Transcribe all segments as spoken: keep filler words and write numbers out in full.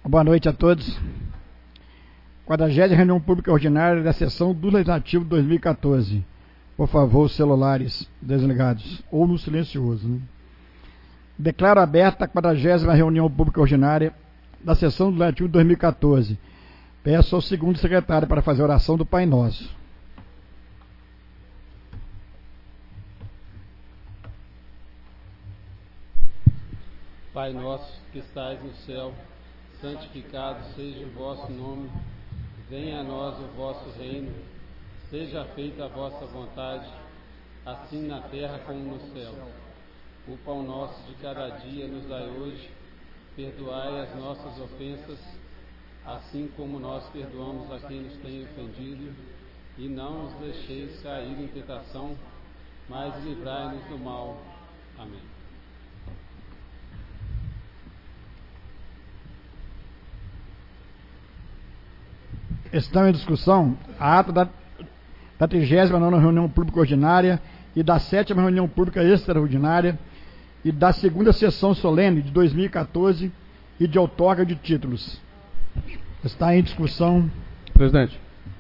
Boa noite a todos. quadragésima reunião pública ordinária da sessão do Legislativo de dois mil e quatorze. Por favor, os celulares desligados ou no silencioso. Né? Declaro aberta a quadragésima reunião pública ordinária da sessão do Legislativo de dois mil e quatorze. Peço ao segundo secretário para fazer a oração do Pai Nosso. Pai nosso que estais no céu, santificado seja o vosso nome, venha a nós o vosso reino, seja feita a vossa vontade, assim na terra como no céu. O pão nosso de cada dia nos dai hoje, perdoai as nossas ofensas, assim como nós perdoamos a quem nos tem ofendido, e não nos deixeis cair em tentação, mas livrai-nos do mal. Amém. Estão em discussão a ata da, da trigésima nona reunião pública ordinária e da sétima reunião pública extraordinária e da segunda sessão solene de dois mil e quatorze e de outorga de títulos. Está em discussão. Presidente.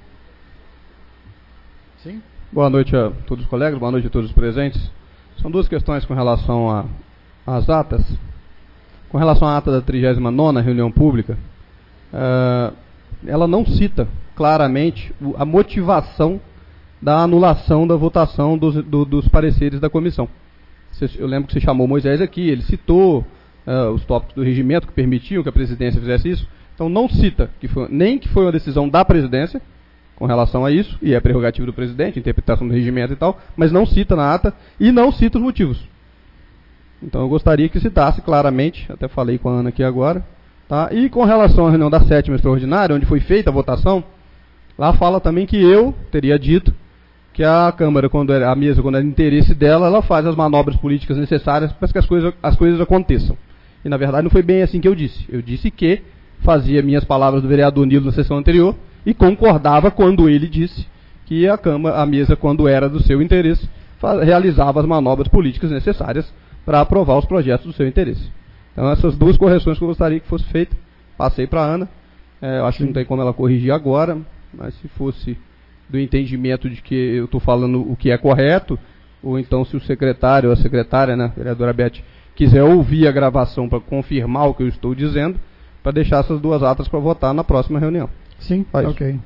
Sim? Boa noite a todos os colegas, boa noite a todos os presentes. São duas questões com relação às atas. Com relação à ata da trigésima nona reunião pública, uh, ela não cita claramente a motivação da anulação da votação dos, do, dos pareceres da comissão. Eu lembro que você chamou Moisés aqui, ele citou uh, os tópicos do regimento que permitiam que a presidência fizesse isso. Então não cita que foi, nem que foi uma decisão da presidência com relação a isso, e é prerrogativa do presidente, interpretação do regimento e tal, mas não cita na ata e não cita os motivos. Então eu gostaria que citasse claramente, até falei com a Ana aqui agora. Tá? E com relação à reunião da sétima extraordinária, onde foi feita a votação, lá fala também que eu teria dito que a Câmara, quando era, a mesa, quando é de interesse dela, ela faz as manobras políticas necessárias para que as coisas, as coisas aconteçam. E na verdade não foi bem assim que eu disse. Eu disse que fazia minhas palavras do vereador Nilo na sessão anterior e concordava quando ele disse que a Câmara, a mesa, quando era do seu interesse, realizava as manobras políticas necessárias para aprovar os projetos do seu interesse. Então essas duas correções que eu gostaria que fosse feita, passei para a Ana. É, eu acho que não tem como ela corrigir agora, mas se fosse do entendimento de que eu estou falando o que é correto, ou então se o secretário ou a secretária, né, vereadora Beth, quiser ouvir a gravação para confirmar o que eu estou dizendo, para deixar essas duas atas para votar na próxima reunião. Sim, Faz. Ok.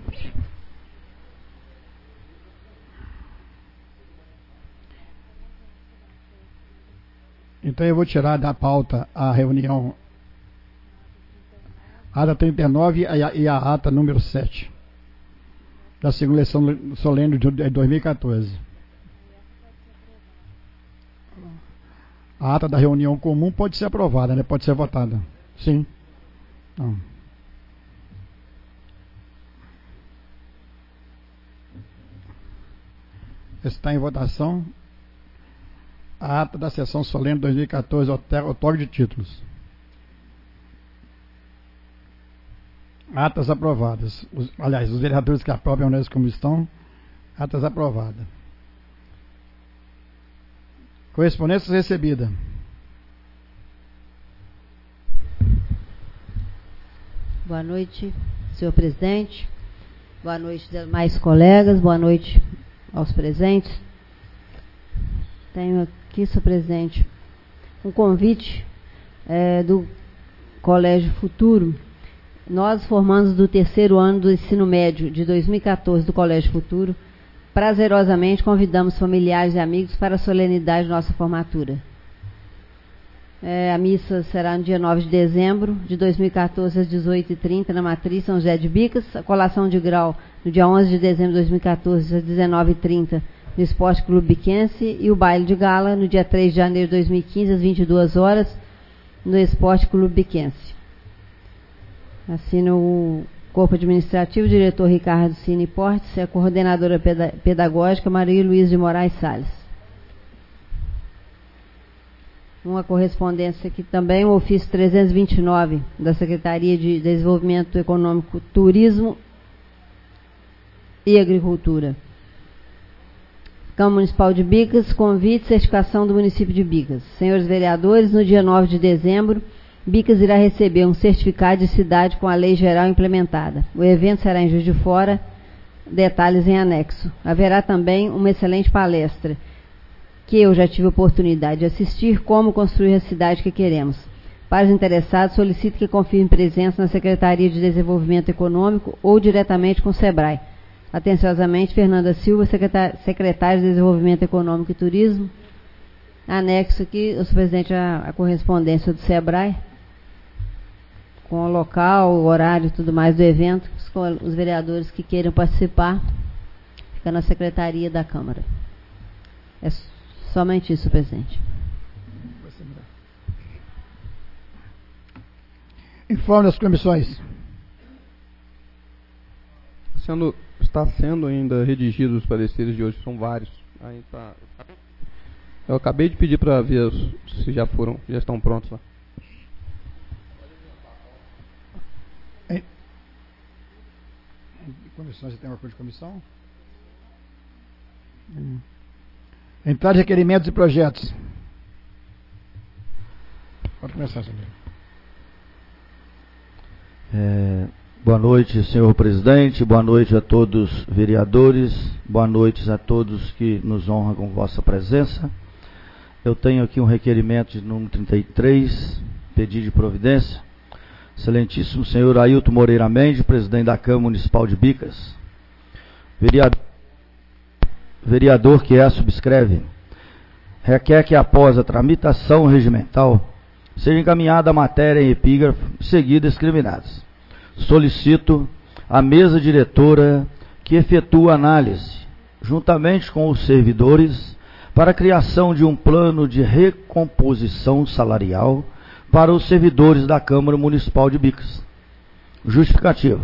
Então eu vou tirar da pauta a reunião, a ata trinta e nove e a, e a ata número sete, da segunda sessão solene de dois mil e quatorze. A ata da reunião comum pode ser aprovada, né? Pode ser votada. Sim. Não. Está em votação a ata da sessão solene de dois mil e quatorze, outorga de títulos. Atas aprovadas. Os, aliás, os vereadores que aprovam honestos como estão, atas aprovadas. Correspondência recebida. Boa noite, senhor presidente. Boa noite, demais colegas. Boa noite aos presentes. Tenho aqui, senhor presidente, um convite é, do Colégio Futuro. Nós, formandos do terceiro ano do ensino médio de dois mil e quatorze do Colégio Futuro, prazerosamente convidamos familiares e amigos para a solenidade de nossa formatura. É, a missa será no dia nove de dezembro de dois mil e quatorze, às dezoito e trinta, na Matriz São José de Bicas. A colação de grau no dia onze de dezembro de dois mil e quatorze, às dezenove e trinta, no Esporte Clube Biquense, e o baile de gala no dia três de janeiro de dois mil e quinze, às vinte e duas horas, no Esporte Clube Biquense. Assina o corpo administrativo, o diretor Ricardo Cine Portes, e a coordenadora pedagógica Maria Luísa de Moraes Salles. Uma correspondência aqui também, o ofício trezentos e vinte e nove da Secretaria de Desenvolvimento Econômico, Turismo e Agricultura. Câmara Municipal de Bicas, convite e certificação do município de Bicas. Senhores vereadores, no dia nove de dezembro Bicas irá receber um certificado de cidade com a lei geral implementada. O evento será em Juiz de Fora, detalhes em anexo. Haverá também uma excelente palestra, que eu já tive a oportunidade de assistir, como construir a cidade que queremos. Para os interessados, solicito que confirme presença na Secretaria de Desenvolvimento Econômico ou diretamente com o SEBRAE. Atenciosamente, Fernanda Silva, secretária de Desenvolvimento Econômico e Turismo. Anexo aqui, o senhor presidente, a, a correspondência do SEBRAE, com o local, o horário e tudo mais do evento. Os, os vereadores que queiram participar, fica na Secretaria da Câmara. É somente isso, presidente. Informe das comissões. Sendo, está sendo ainda redigidos os pareceres de hoje, são vários. Aí tá, eu acabei de pedir para ver os, se já foram, já estão prontos lá. Em comissão, você tem uma coisa de comissão? Hum. Entrada de requerimentos e projetos. Pode começar, senhor. É, boa noite, senhor presidente, boa noite a todos os vereadores, boa noite a todos que nos honram com vossa presença. Eu tenho aqui um requerimento de número trinta e três, pedido de providência. Excelentíssimo senhor Ailton Moreira Mendes, presidente da Câmara Municipal de Bicas. Vereador, vereador que é subscreve, requer que após a tramitação regimental seja encaminhada a matéria em epígrafo e seguida discriminadas. Solicito à mesa diretora que efetue análise, juntamente com os servidores, para a criação de um plano de recomposição salarial para os servidores da Câmara Municipal de Bicas. Justificativa.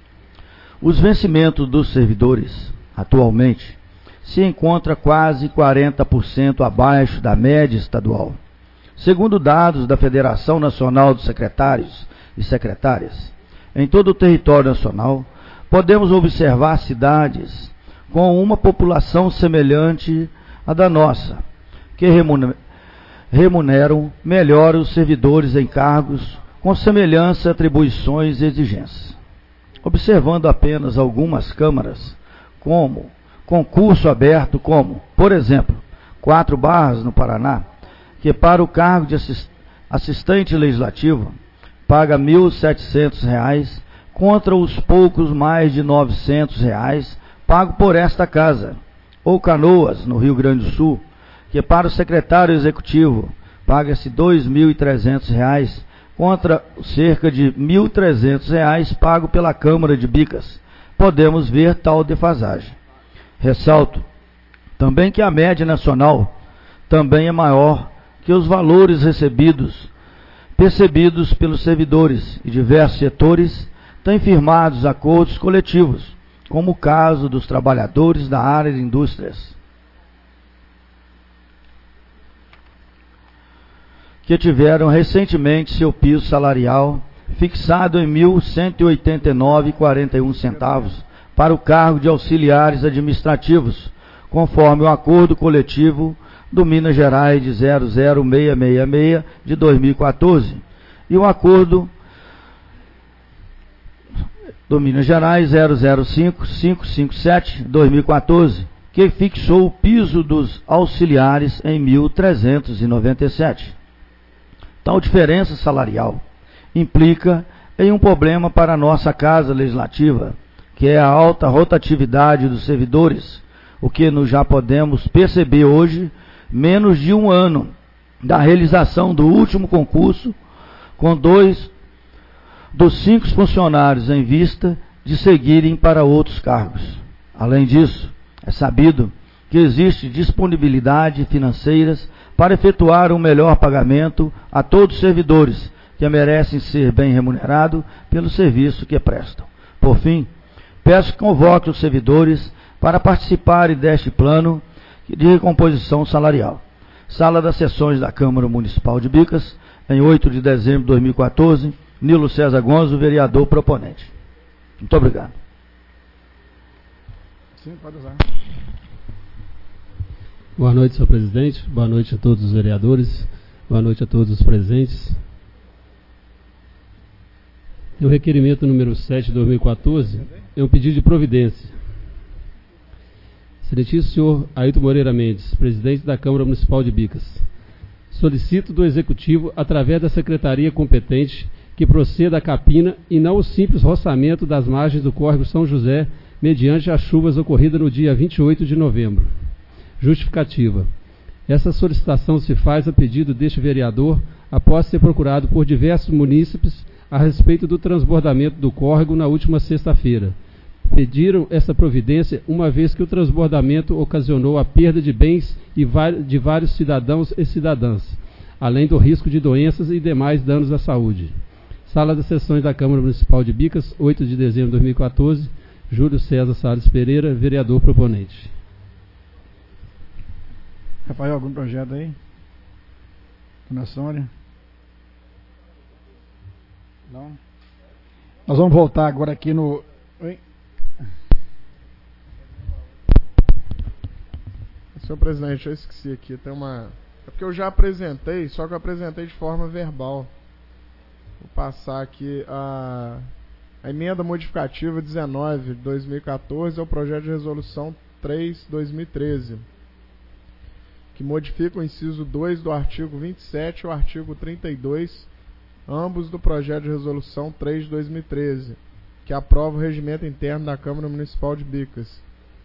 Os vencimentos dos servidores, atualmente, se encontram quase quarenta por cento abaixo da média estadual. Segundo dados da Federação Nacional dos Secretários e Secretárias, em todo o território nacional, podemos observar cidades com uma população semelhante à da nossa, que remuneram melhor os servidores em cargos com semelhança a atribuições e exigências. Observando apenas algumas câmaras, como concurso aberto, como, por exemplo, Quatro Barras, no Paraná, que para o cargo de assistente legislativo paga mil e setecentos reais contra os poucos mais de novecentos reais pago por esta casa. Ou Canoas, no Rio Grande do Sul, que para o secretário executivo paga-se dois mil e trezentos reais contra cerca de mil e trezentos reais pago pela Câmara de Bicas. Podemos ver tal defasagem. Ressalto também que a média nacional também é maior que os valores recebidos, percebidos pelos servidores e diversos setores têm firmados acordos coletivos, como o caso dos trabalhadores da área de indústrias, que tiveram recentemente seu piso salarial fixado em mil cento e oitenta e nove reais e quarenta e um centavos para o cargo de auxiliares administrativos, conforme o acordo coletivo do Minas Gerais de zero zero seis seis seis de dois mil e quatorze e o acordo do Minas Gerais zero zero cinco cinco cinco sete de dois mil e quatorze, que fixou o piso dos auxiliares em mil trezentos e noventa e sete. Tal diferença salarial implica em um problema para a nossa Casa Legislativa, que é a alta rotatividade dos servidores, o que nós já podemos perceber hoje, menos de um ano da realização do último concurso, com dois dos cinco funcionários em vista de seguirem para outros cargos. Além disso, é sabido que existe disponibilidade financeiras para efetuar um melhor pagamento a todos os servidores que merecem ser bem remunerados pelo serviço que prestam. Por fim, peço que convoque os servidores para participarem deste plano de recomposição salarial. Sala das Sessões da Câmara Municipal de Bicas, em oito de dezembro de dois mil e quatorze, Nilo César Gonzo, vereador proponente. Muito obrigado. Sim, pode usar. Boa noite, senhor presidente. Boa noite a todos os vereadores. Boa noite a todos os presentes. O requerimento número sete de dois mil e quatorze é um pedido de providência. Excelentíssimo senhor Ailton Moreira Mendes, presidente da Câmara Municipal de Bicas. Solicito do Executivo, através da Secretaria competente, que proceda a capina e não o simples roçamento das margens do córrego São José, mediante as chuvas ocorridas no dia vinte e oito de novembro. Justificativa. Essa solicitação se faz a pedido deste vereador, após ser procurado por diversos munícipes a respeito do transbordamento do córrego na última sexta-feira. Pediram essa providência uma vez que o transbordamento ocasionou a perda de bens e de vários cidadãos e cidadãs, além do risco de doenças e demais danos à saúde. Sala das Sessões da Câmara Municipal de Bicas, oito de dezembro de dois mil e quatorze, Júlio César Salles Pereira, vereador proponente. Rafael, algum projeto aí? Dona Sônia? Não? Nós vamos voltar agora aqui no... Oi? Senhor presidente, eu esqueci aqui, tem uma... É porque eu já apresentei, só que eu apresentei de forma verbal. Vou passar aqui a, a emenda modificativa dezenove de dois mil e quatorze ao projeto de resolução três de dois mil e treze, que modifica o inciso dois do artigo vinte e sete e o artigo trinta e dois, ambos do projeto de resolução três de dois mil e treze, que aprova o regimento interno da Câmara Municipal de Bicas.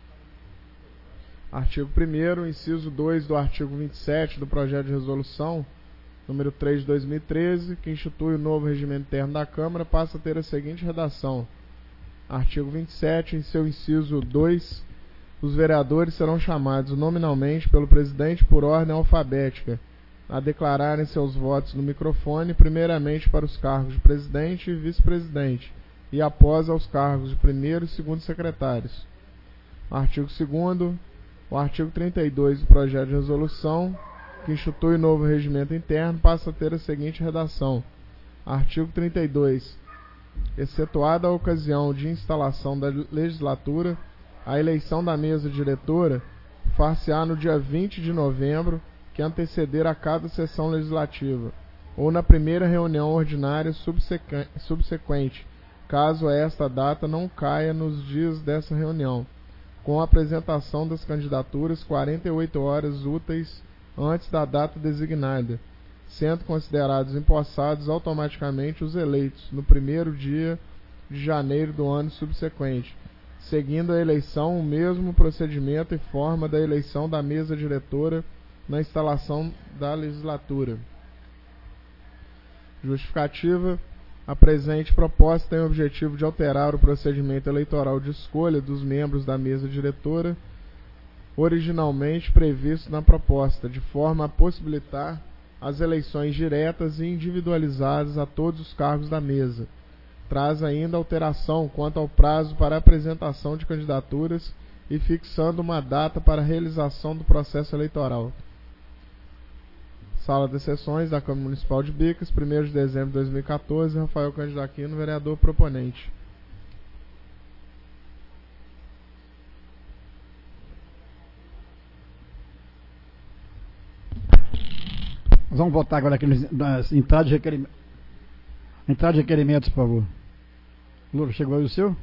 Artigo primeiro, inciso dois do artigo vinte e sete do projeto de resolução número três de dois mil e treze, que institui o novo regimento interno da Câmara, passa a ter a seguinte redação. Artigo vinte e sete, em seu inciso dois, os vereadores serão chamados nominalmente pelo presidente por ordem alfabética, a declararem seus votos no microfone, primeiramente para os cargos de presidente e vice-presidente, e após aos cargos de primeiro e segundo secretários. Artigo segundo, o artigo trinta e dois do projeto de resolução, que institui o novo regimento interno, passa a ter a seguinte redação. Artigo trinta e dois. Excetuada a ocasião de instalação da legislatura, a eleição da mesa diretora far-se-á no dia vinte de novembro, que anteceder a cada sessão legislativa, ou na primeira reunião ordinária subsequ- subsequente, caso esta data não caia nos dias dessa reunião, com a apresentação das candidaturas quarenta e oito horas úteis antes da data designada, sendo considerados empossados automaticamente os eleitos no primeiro dia de janeiro do ano subsequente, seguindo a eleição o mesmo procedimento e forma da eleição da mesa diretora na instalação da legislatura. Justificativa. A presente proposta tem o objetivo de alterar o procedimento eleitoral de escolha dos membros da mesa diretora, originalmente previsto na proposta, de forma a possibilitar as eleições diretas e individualizadas a todos os cargos da mesa. Traz ainda alteração quanto ao prazo para apresentação de candidaturas e fixando uma data para a realização do processo eleitoral. Sala das Sessões da Câmara Municipal de Bicas, primeiro de dezembro de dois mil e quatorze, Rafael Cândido Aquino, vereador proponente. Nós vamos voltar agora aqui nas entradas de requerimentos. Entrada de requerimentos, por favor. Lula, chegou aí o seu?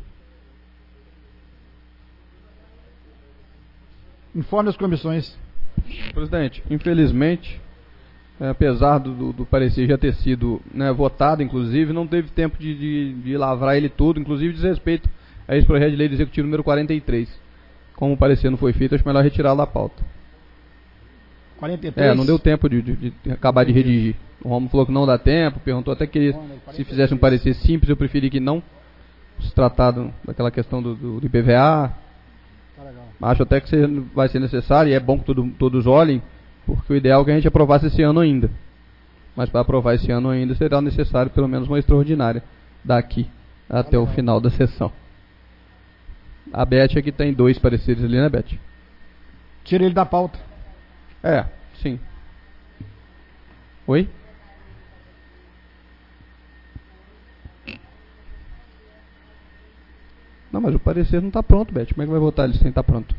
Informe as comissões. Presidente, infelizmente, apesar do, do, do parecer já ter sido, né, votado, inclusive, não teve tempo de, de, de lavrar ele todo, inclusive diz respeito a esse projeto de lei do Executivo número quarenta e três. Como o parecer não foi feito, acho melhor retirá-lo da pauta. quarenta e três? É, não deu tempo de, de, de acabar de redigir. O Romulo falou que não dá tempo, perguntou até que se fizesse um parecer simples, eu preferi que não, se tratado daquela questão do, do, do I P V A. Acho até que vai ser necessário, e é bom que todo, todos olhem, porque o ideal é que a gente aprovasse esse ano ainda. Mas para aprovar esse ano ainda será necessário pelo menos uma extraordinária daqui até o final da sessão. A Beth aqui tem dois pareceres ali, né, Beth? Tira ele da pauta. É, sim. Oi? Não, mas o parecer não está pronto, Beth. Como é que vai votar ele sem estar pronto?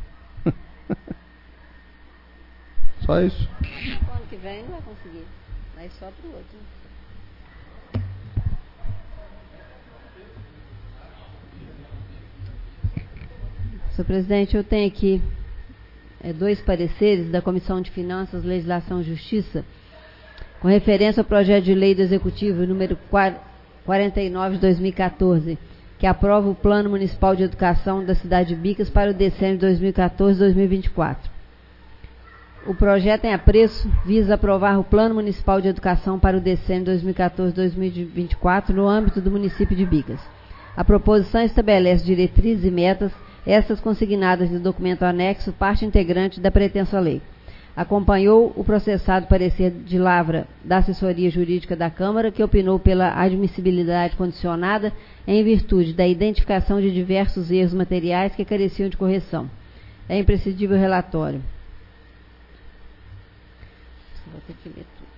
Só isso. O ano que vem não vai conseguir. Mas só pro outro. Senhor presidente, eu tenho aqui é, dois pareceres da Comissão de Finanças, Legislação e Justiça, com referência ao projeto de lei do Executivo número quarenta e nove de dois mil e quatorze, que aprova o Plano Municipal de Educação da cidade de Bicas para o decênio dois mil e quatorze a dois mil e vinte e quatro. O projeto em apreço visa aprovar o Plano Municipal de Educação para o decênio dois mil e quatorze a dois mil e vinte e quatro no âmbito do município de Bicas. A proposição estabelece diretrizes e metas, essas consignadas no documento anexo, parte integrante da pretensa lei. Acompanhou o processado parecer de lavra da assessoria jurídica da Câmara, que opinou pela admissibilidade condicionada em virtude da identificação de diversos erros materiais que careciam de correção. É imprescindível o relatório. Vou ter que ler tudo.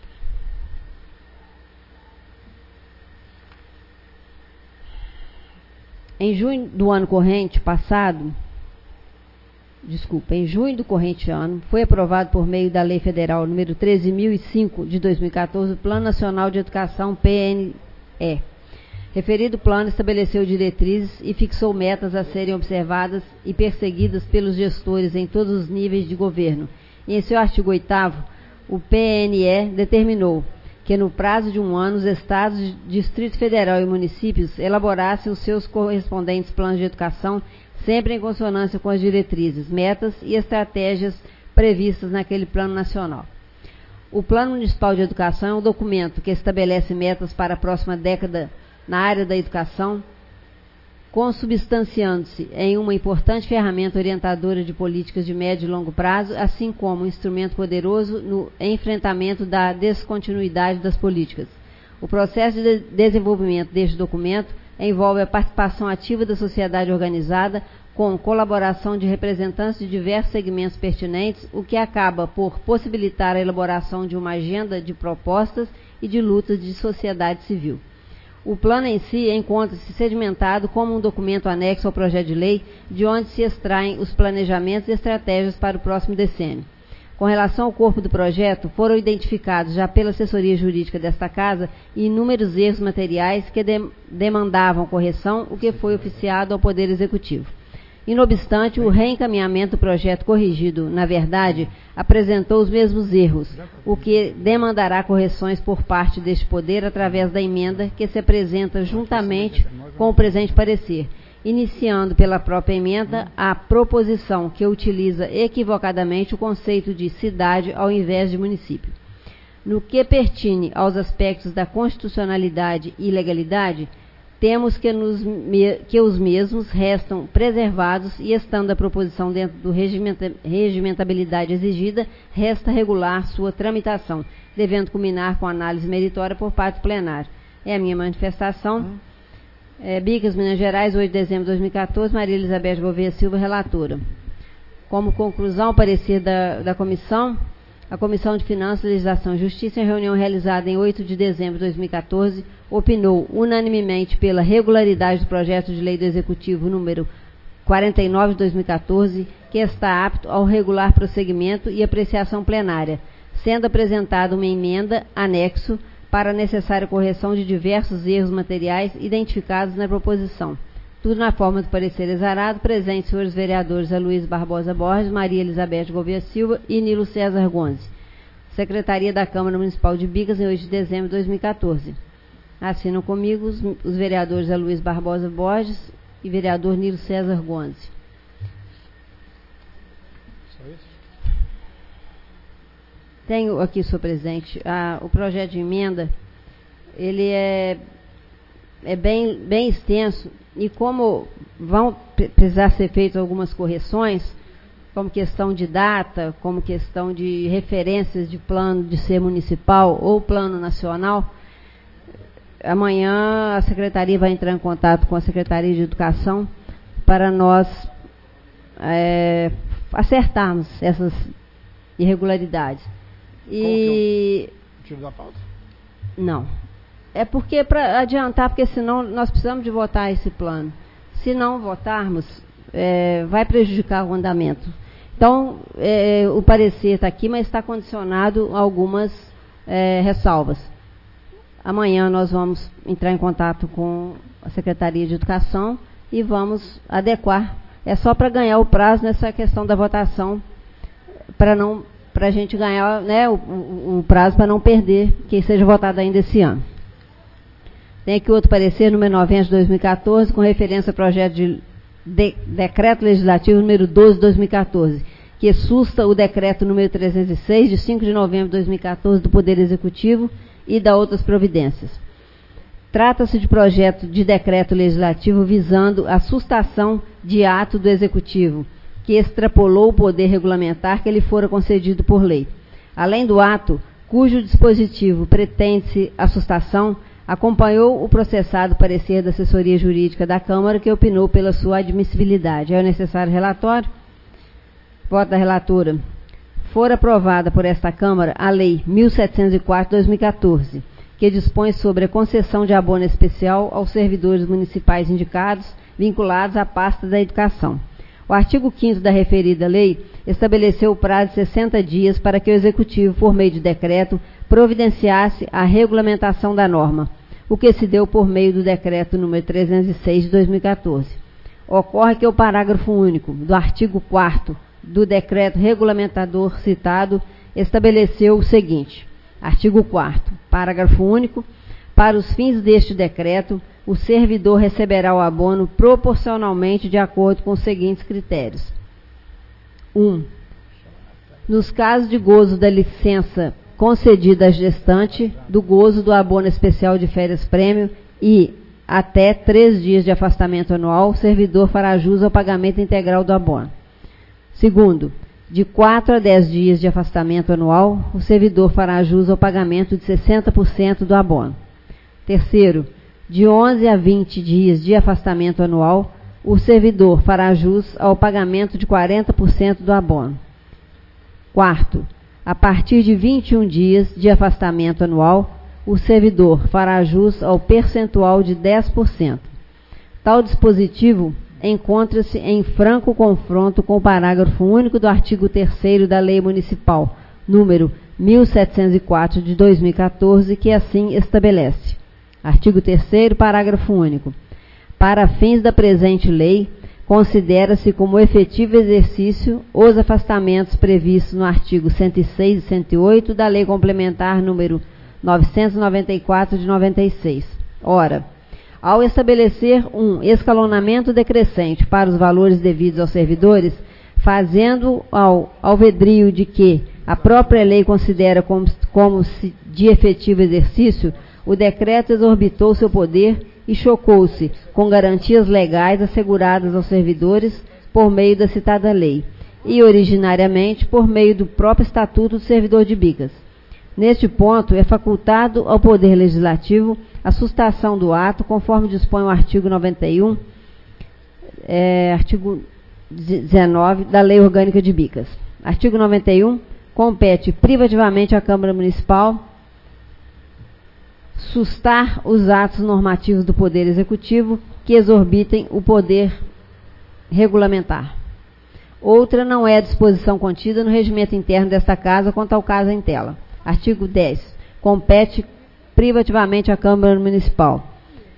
Em junho do ano corrente passado, desculpa, em junho do corrente ano, foi aprovado por meio da Lei Federal número treze mil e cinco de dois mil e quatorze o Plano Nacional de Educação, P N E. Referido plano estabeleceu diretrizes e fixou metas a serem observadas e perseguidas pelos gestores em todos os níveis de governo. E em seu artigo oitavo, o P N E determinou que no prazo de um ano os estados, Distrito Federal e municípios elaborassem os seus correspondentes planos de educação, sempre em consonância com as diretrizes, metas e estratégias previstas naquele plano nacional. O Plano Municipal de Educação é um documento que estabelece metas para a próxima década na área da educação, consubstanciando-se em uma importante ferramenta orientadora de políticas de médio e longo prazo, assim como um instrumento poderoso no enfrentamento da descontinuidade das políticas. O processo de desenvolvimento deste documento envolve a participação ativa da sociedade organizada, com colaboração de representantes de diversos segmentos pertinentes, o que acaba por possibilitar a elaboração de uma agenda de propostas e de lutas de sociedade civil. O plano em si encontra-se sedimentado como um documento anexo ao projeto de lei, de onde se extraem os planejamentos e estratégias para o próximo decênio. Com relação ao corpo do projeto, foram identificados já pela assessoria jurídica desta Casa inúmeros erros materiais que de- demandavam correção, o que foi oficiado ao Poder Executivo. E, não obstante, o reencaminhamento do projeto corrigido, na verdade, apresentou os mesmos erros, o que demandará correções por parte deste Poder através da emenda que se apresenta juntamente com o presente parecer, iniciando pela própria emenda a proposição que utiliza equivocadamente o conceito de cidade ao invés de município. No que pertine aos aspectos da constitucionalidade e legalidade, temos que, nos, que os mesmos restam preservados e, estando a proposição dentro do regimenta, regimentabilidade exigida, resta regular sua tramitação, devendo culminar com análise meritória por parte do plenário. É a minha manifestação. Hum. É, Bicas, Minas Gerais, oito de dezembro de dois mil e quatorze, Maria Elizabeth Gouveia Silva, relatora. Como conclusão, parecer da, da comissão, a Comissão de Finanças, Legislação e Justiça, em reunião realizada em oito de dezembro de dois mil e quatorze, opinou unanimemente pela regularidade do projeto de lei do Executivo número quarenta e nove de dois mil e quatorze, que está apto ao regular prosseguimento e apreciação plenária, sendo apresentada uma emenda anexo para a necessária correção de diversos erros materiais identificados na proposição. Tudo na forma do parecer exarado, presente senhores vereadores Aloysio Barbosa Borges, Maria Elizabeth Gouveia Silva e Nilo César Gonzi. Secretaria da Câmara Municipal de Bicas, em oito de dezembro de dois mil e quatorze. Assinam comigo os, os vereadores Aloysio Barbosa Borges e vereador Nilo César Gonzi. Só isso? Tenho aqui, senhor presidente, a, o projeto de emenda, ele é, é bem, bem extenso, e como vão precisar ser feitas algumas correções, como questão de data, como questão de referências de plano de ser municipal ou plano nacional, amanhã a Secretaria vai entrar em contato com a Secretaria de Educação para nós é, acertarmos essas irregularidades. E... Tiro da pauta? Não. É porque, para adiantar, porque senão nós precisamos de votar esse plano. Se não votarmos, é, vai prejudicar o andamento. Então, é, o parecer está aqui, mas está condicionado a algumas é, ressalvas. Amanhã nós vamos entrar em contato com a Secretaria de Educação e vamos adequar é só para ganhar o prazo nessa questão da votação, para não, para a gente ganhar, né, o, o, o prazo para não perder que seja votado ainda esse ano. Tem aqui outro parecer, número noventa de dois mil e quatorze, com referência ao projeto de, de decreto legislativo número doze de dois mil e quatorze, que susta o decreto número trezentos e seis, de cinco de novembro de dois mil e quatorze, do Poder Executivo e da outras providências. Trata-se de projeto de decreto legislativo visando a sustação de ato do Executivo, que extrapolou o poder regulamentar que lhe fora concedido por lei. Além do ato, cujo dispositivo pretende-se a sustação, acompanhou o processado parecer da assessoria jurídica da Câmara, que opinou pela sua admissibilidade. É o necessário relatório? Voto da relatora. For aprovada por esta Câmara a Lei mil setecentos e quatro de dois mil e quatorze, que dispõe sobre a concessão de abono especial aos servidores municipais indicados, vinculados à pasta da educação. O artigo quinto da referida lei estabeleceu o prazo de sessenta dias para que o Executivo, por meio de decreto, providenciasse a regulamentação da norma, o que se deu por meio do decreto número trezentos e seis de dois mil e quatorze. Ocorre que o parágrafo único do artigo quarto do decreto regulamentador citado estabeleceu o seguinte: artigo quarto, parágrafo único, para os fins deste decreto, o servidor receberá o abono proporcionalmente de acordo com os seguintes critérios. um. Nos casos de gozo da licença concedida à gestante, do gozo do abono especial de férias-prêmio e até três dias de afastamento anual, o servidor fará jus ao pagamento integral do abono. Segundo, de quatro a dez dias de afastamento anual, o servidor fará jus ao pagamento de sessenta por cento do abono. Terceiro, de onze a vinte dias de afastamento anual, o servidor fará jus ao pagamento de quarenta por cento do abono. Quarto, a partir de vinte e um dias de afastamento anual, o servidor fará jus ao percentual de dez por cento. Tal dispositivo encontra-se em franco confronto com o parágrafo único do artigo terceiro da Lei Municipal, número mil setecentos e quatro de dois mil e quatorze, que assim estabelece. Artigo terceiro, parágrafo único. Para fins da presente lei, considera-se como efetivo exercício os afastamentos previstos no artigo cento e seis e cento e oito da Lei Complementar número novecentos e noventa e quatro de noventa e seis. Ora, ao estabelecer um escalonamento decrescente para os valores devidos aos servidores, fazendo ao alvedrio de que a própria lei considera como, como se de efetivo exercício, o decreto exorbitou seu poder e chocou-se com garantias legais asseguradas aos servidores por meio da citada lei, e originariamente por meio do próprio Estatuto do Servidor de Bicas. Neste ponto, é facultado ao Poder Legislativo a sustação do ato, conforme dispõe o artigo noventa e um, é, artigo dezenove da Lei Orgânica de Bicas. Artigo noventa e um, compete privativamente à Câmara Municipal sustar os atos normativos do Poder Executivo que exorbitem o poder regulamentar. Outra não é a disposição contida no regimento interno desta Casa quanto ao caso em tela. Artigo dez. Compete privativamente à Câmara Municipal.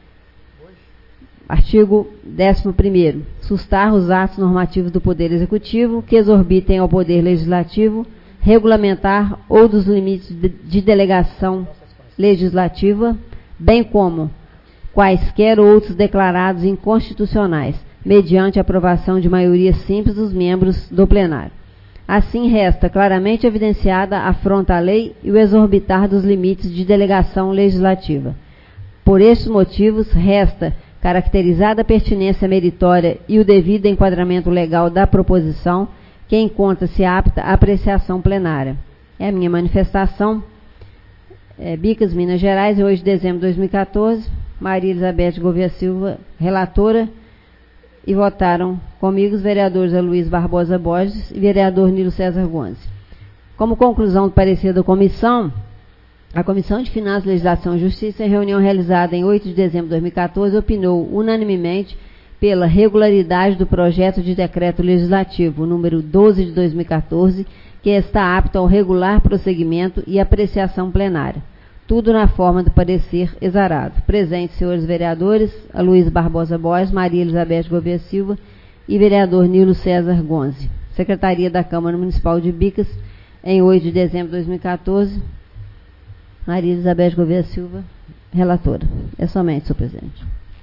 Artigo décimo primeiro. Sustar os atos normativos do Poder Executivo que exorbitem ao Poder Legislativo, regulamentar ou dos limites de, de delegação legislativa, bem como quaisquer outros declarados inconstitucionais, mediante aprovação de maioria simples dos membros do plenário. Assim, resta claramente evidenciada a afronta à lei e o exorbitar dos limites de delegação legislativa. Por estes motivos, resta caracterizada a pertinência meritória e o devido enquadramento legal da proposição, que encontra-se apta à apreciação plenária. É a minha manifestação. É, Bicas, Minas Gerais, hoje de dezembro de dois mil e quatorze, Maria Elizabeth Gouveia Silva, relatora, e votaram comigo os vereadores Luiz Barbosa Borges e vereador Nilo César Gonzi. Como conclusão do parecer da comissão, a Comissão de Finanças, Legislação e Justiça, em reunião realizada em oito de dezembro de dois mil e quatorze, opinou unanimemente pela regularidade do projeto de decreto legislativo número doze de dois mil e quatorze, que está apto ao regular prosseguimento e apreciação plenária. Tudo na forma do parecer exarado. Presentes, senhores vereadores, Luiz Barbosa Borges, Maria Elizabeth Gouveia Silva, e vereador Nilo César Gonzi. Secretaria da Câmara Municipal de Bicas, em oito de dezembro de dois mil e quatorze. Maria Elizabeth Gouveia Silva, relatora. É somente, senhor presidente.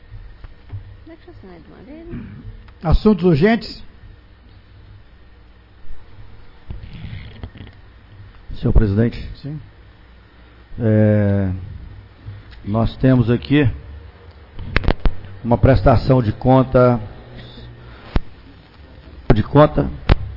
Assuntos urgentes? Senhor presidente. Sim. É, nós temos aqui uma prestação de conta de conta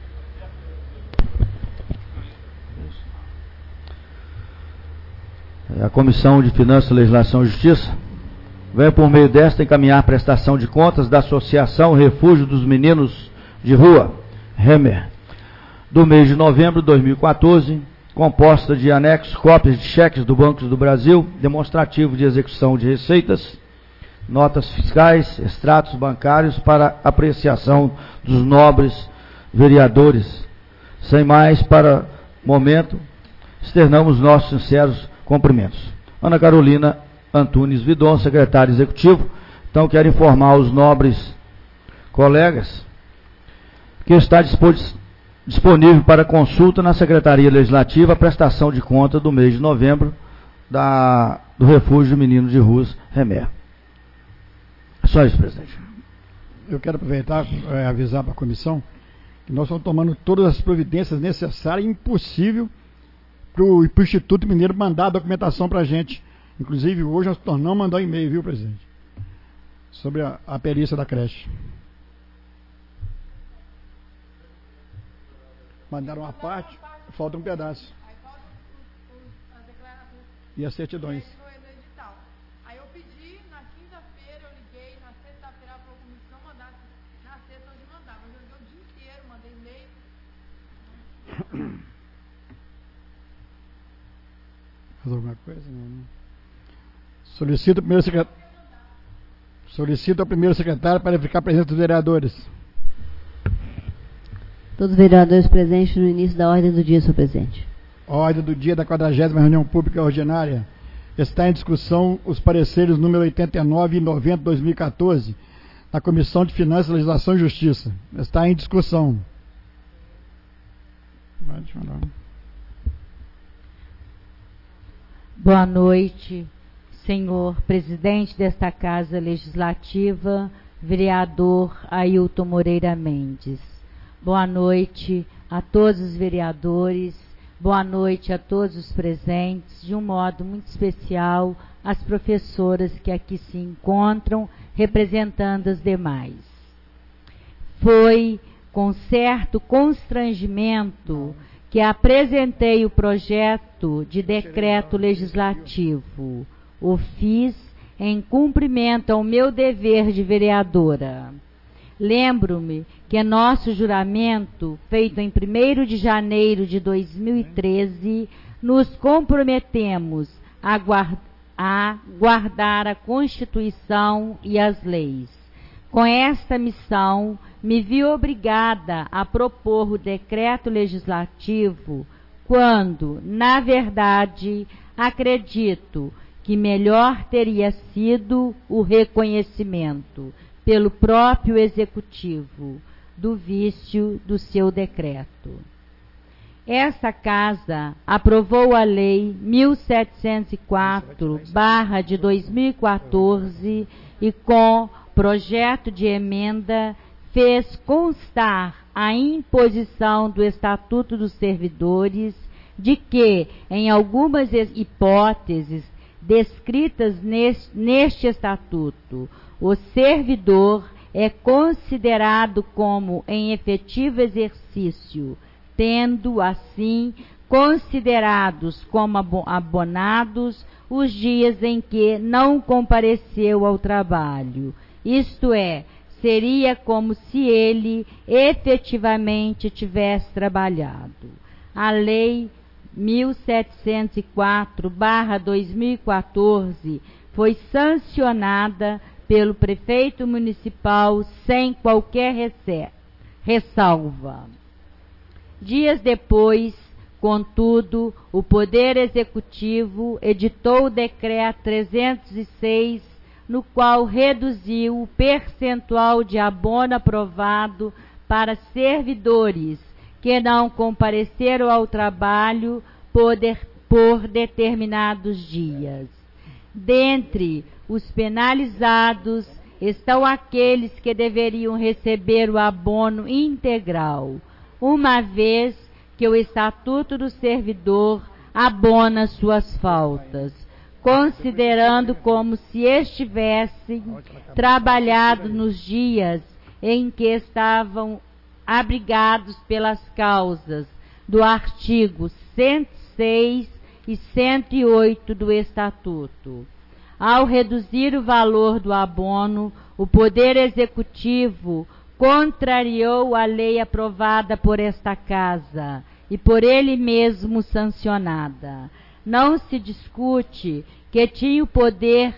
a Comissão de Finanças, Legislação e Justiça vai, por meio desta, encaminhar prestação de contas da Associação Refúgio dos Meninos de Rua, Remer, do mês de novembro de dois mil e quatorze, composta de anexos, cópias de cheques do Banco do Brasil, demonstrativo de execução de receitas, notas fiscais, extratos bancários para apreciação dos nobres vereadores. Sem mais, para momento, externamos nossos sinceros cumprimentos. Ana Carolina Antunes Vidon, secretário executivo. Então, quero informar os nobres colegas que está disponível para consulta na Secretaria Legislativa a prestação de conta do mês de novembro da, do Refúgio Menino de Ruas, Remer. Só isso, presidente. Eu quero aproveitar e é, avisar para a comissão que nós estamos tomando todas as providências necessárias e impossível para o Instituto Mineiro mandar a documentação para a gente. Inclusive, hoje nós tornamos mandar um e-mail, viu, presidente? Sobre a, a perícia da creche. Mandaram uma parte, falta um pedaço. E as certidões. Aí eu pedi, na quinta-feira eu liguei, na sexta-feira a comissão mandasse, na sexta hoje mandava. Eu joguei o dia inteiro, mandei e-mail. Faz alguma coisa? Não, não. Solicito o primeiro secretário. Solicito ao primeiro secretário para ficar presente dos vereadores. Todos os vereadores presentes no início da ordem do dia, senhor presidente. Ordem do dia da quadragésima reunião pública ordinária. Está em discussão os pareceres número oitenta e nove e noventa de dois mil e quatorze da Comissão de Finanças, Legislação e Justiça. Está em discussão. Vai, deixa eu falar. Boa noite, senhor presidente desta Casa Legislativa, vereador Ailton Moreira Mendes. Boa noite a todos os vereadores, boa noite a todos os presentes, de um modo muito especial as professoras que aqui se encontram, representando as demais. Foi com certo constrangimento que apresentei o projeto de decreto legislativo. O fiz em cumprimento ao meu dever de vereadora. Lembro-me que nosso juramento, feito em primeiro de janeiro de dois mil e treze, nos comprometemos a, guard a guardar a Constituição e as leis. Com esta missão, me vi obrigada a propor o decreto legislativo quando, na verdade, acredito que melhor teria sido o reconhecimento pelo próprio Executivo do vício do seu decreto. Esta Casa aprovou a Lei mil setecentos e quatro barra de dois mil e quatorze e, com projeto de emenda, fez constar a imposição do Estatuto dos Servidores de que, em algumas hipóteses descritas neste, neste Estatuto, o servidor é considerado como em efetivo exercício, tendo, assim, considerados como abonados os dias em que não compareceu ao trabalho. Isto é, seria como se ele efetivamente tivesse trabalhado. A Lei mil setecentos e quatro barra dois mil e quatorze foi sancionada pelo prefeito municipal sem qualquer ressalva. Dias depois, contudo, o Poder Executivo editou o decreto trezentos e seis no qual reduziu o percentual de abono aprovado para servidores que não compareceram ao trabalho por, de, por determinados dias. Dentre os penalizados estão aqueles que deveriam receber o abono integral, uma vez que o Estatuto do Servidor abona suas faltas, considerando como se estivessem trabalhado nos dias em que estavam abrigados pelas causas do artigo cento e seis e cento e oito do Estatuto. Ao reduzir o valor do abono, o Poder Executivo contrariou a lei aprovada por esta Casa e por ele mesmo sancionada. Não se discute que tinha o poder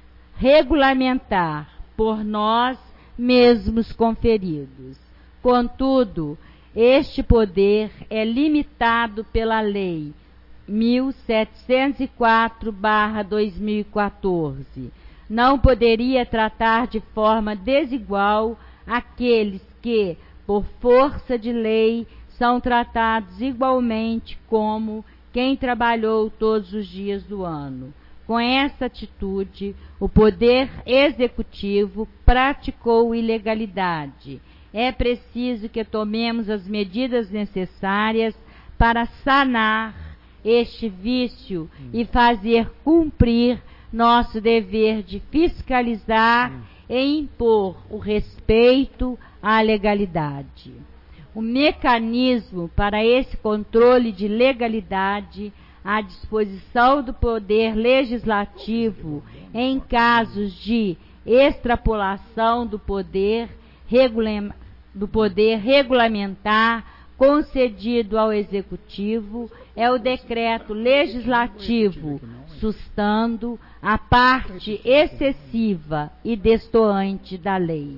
regulamentar por nós mesmos conferidos. Contudo, este poder é limitado pela Lei mil setecentos e quatro barra dois mil e quatorze. Não poderia tratar de forma desigual aqueles que, por força de lei, são tratados igualmente como quem trabalhou todos os dias do ano. Com essa atitude, o Poder Executivo praticou ilegalidade. É preciso que tomemos as medidas necessárias para sanar este vício hum. e fazer cumprir nosso dever de fiscalizar hum. e impor o respeito à legalidade. O mecanismo para esse controle de legalidade à disposição do Poder Legislativo em casos de extrapolação do poder, regula- do poder regulamentar concedido ao Executivo é o decreto legislativo, sustando a parte excessiva e destoante da lei.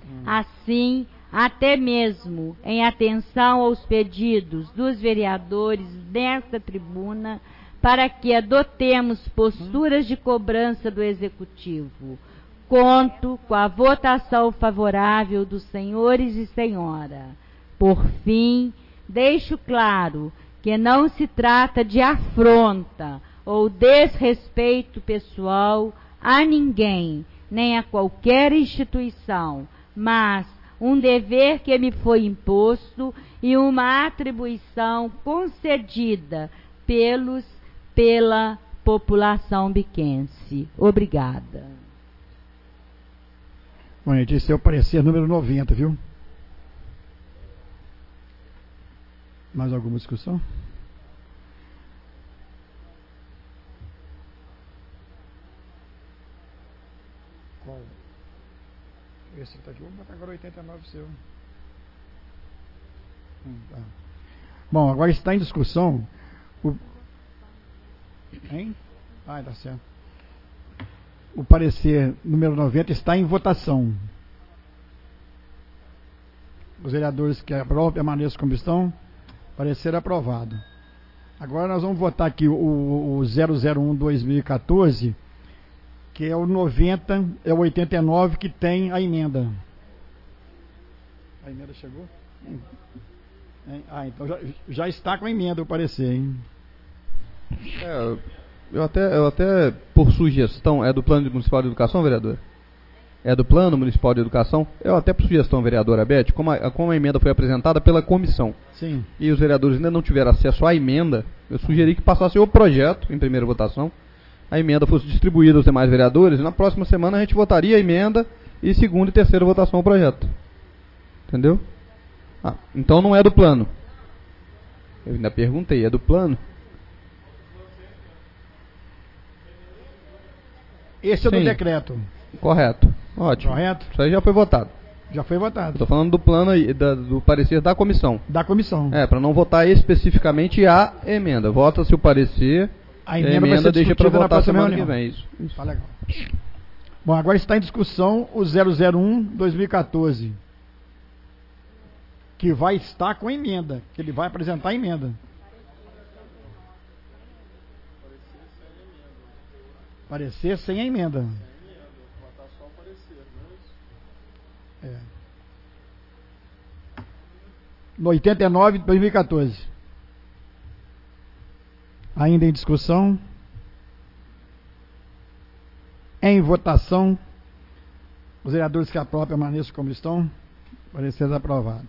Assim, até mesmo em atenção aos pedidos dos vereadores nesta tribuna, para que adotemos posturas de cobrança do Executivo, conto com a votação favorável dos senhores e senhora. Por fim, deixo claro que não se trata de afronta ou desrespeito pessoal a ninguém, nem a qualquer instituição, mas um dever que me foi imposto e uma atribuição concedida pelos, pela população biquense. Obrigada. Bom, gente, esse é o parecer número noventa, viu? Mais alguma discussão? Qual? Esse está aqui, vou botar agora oitenta e nove seu. Hum, tá. Bom, agora está em discussão o... Hein? Ah, tá certo. O parecer número noventa está em votação. Os vereadores que aprovam permaneçam como estão. Parecer aprovado. Agora nós vamos votar aqui o, o zero zero um barra dois mil e quatorze, que é o noventa, é o oitenta e nove que tem a emenda. A emenda chegou? Ah, então já, já está com a emenda o parecer, hein? É, eu até, eu até, por sugestão, é do Plano Municipal de Educação, vereador? É do Plano Municipal de Educação? Eu até, por sugestão, vereadora Beth, como a, como a emenda foi apresentada pela comissão, sim, e os vereadores ainda não tiveram acesso à emenda, eu sugeri que passasse o projeto em primeira votação, a emenda fosse distribuída aos demais vereadores, e na próxima semana a gente votaria a emenda e segunda e terceira votação o projeto. Entendeu? Ah, então não é do plano. Eu ainda perguntei, é do plano? Esse é Sim. do decreto. Correto. Ótimo. Correto? Isso aí já foi votado. Já foi votado. Estou falando do plano aí, da, do parecer da comissão. Da comissão. É, para não votar especificamente a emenda. Vota-se o parecer, a emenda, a emenda deixa para votar semana reunião. que vem. Isso. Isso. Tá legal. Bom, agora está em discussão o zero zero um barra dois mil e quatorze, que vai estar com a emenda, que ele vai apresentar a emenda. Parecer sem a emenda. É. No oitenta e nove, dois mil e quatorze. Ainda em discussão. Em votação. Os vereadores que aprovam permaneçam como estão. Parecer aprovado.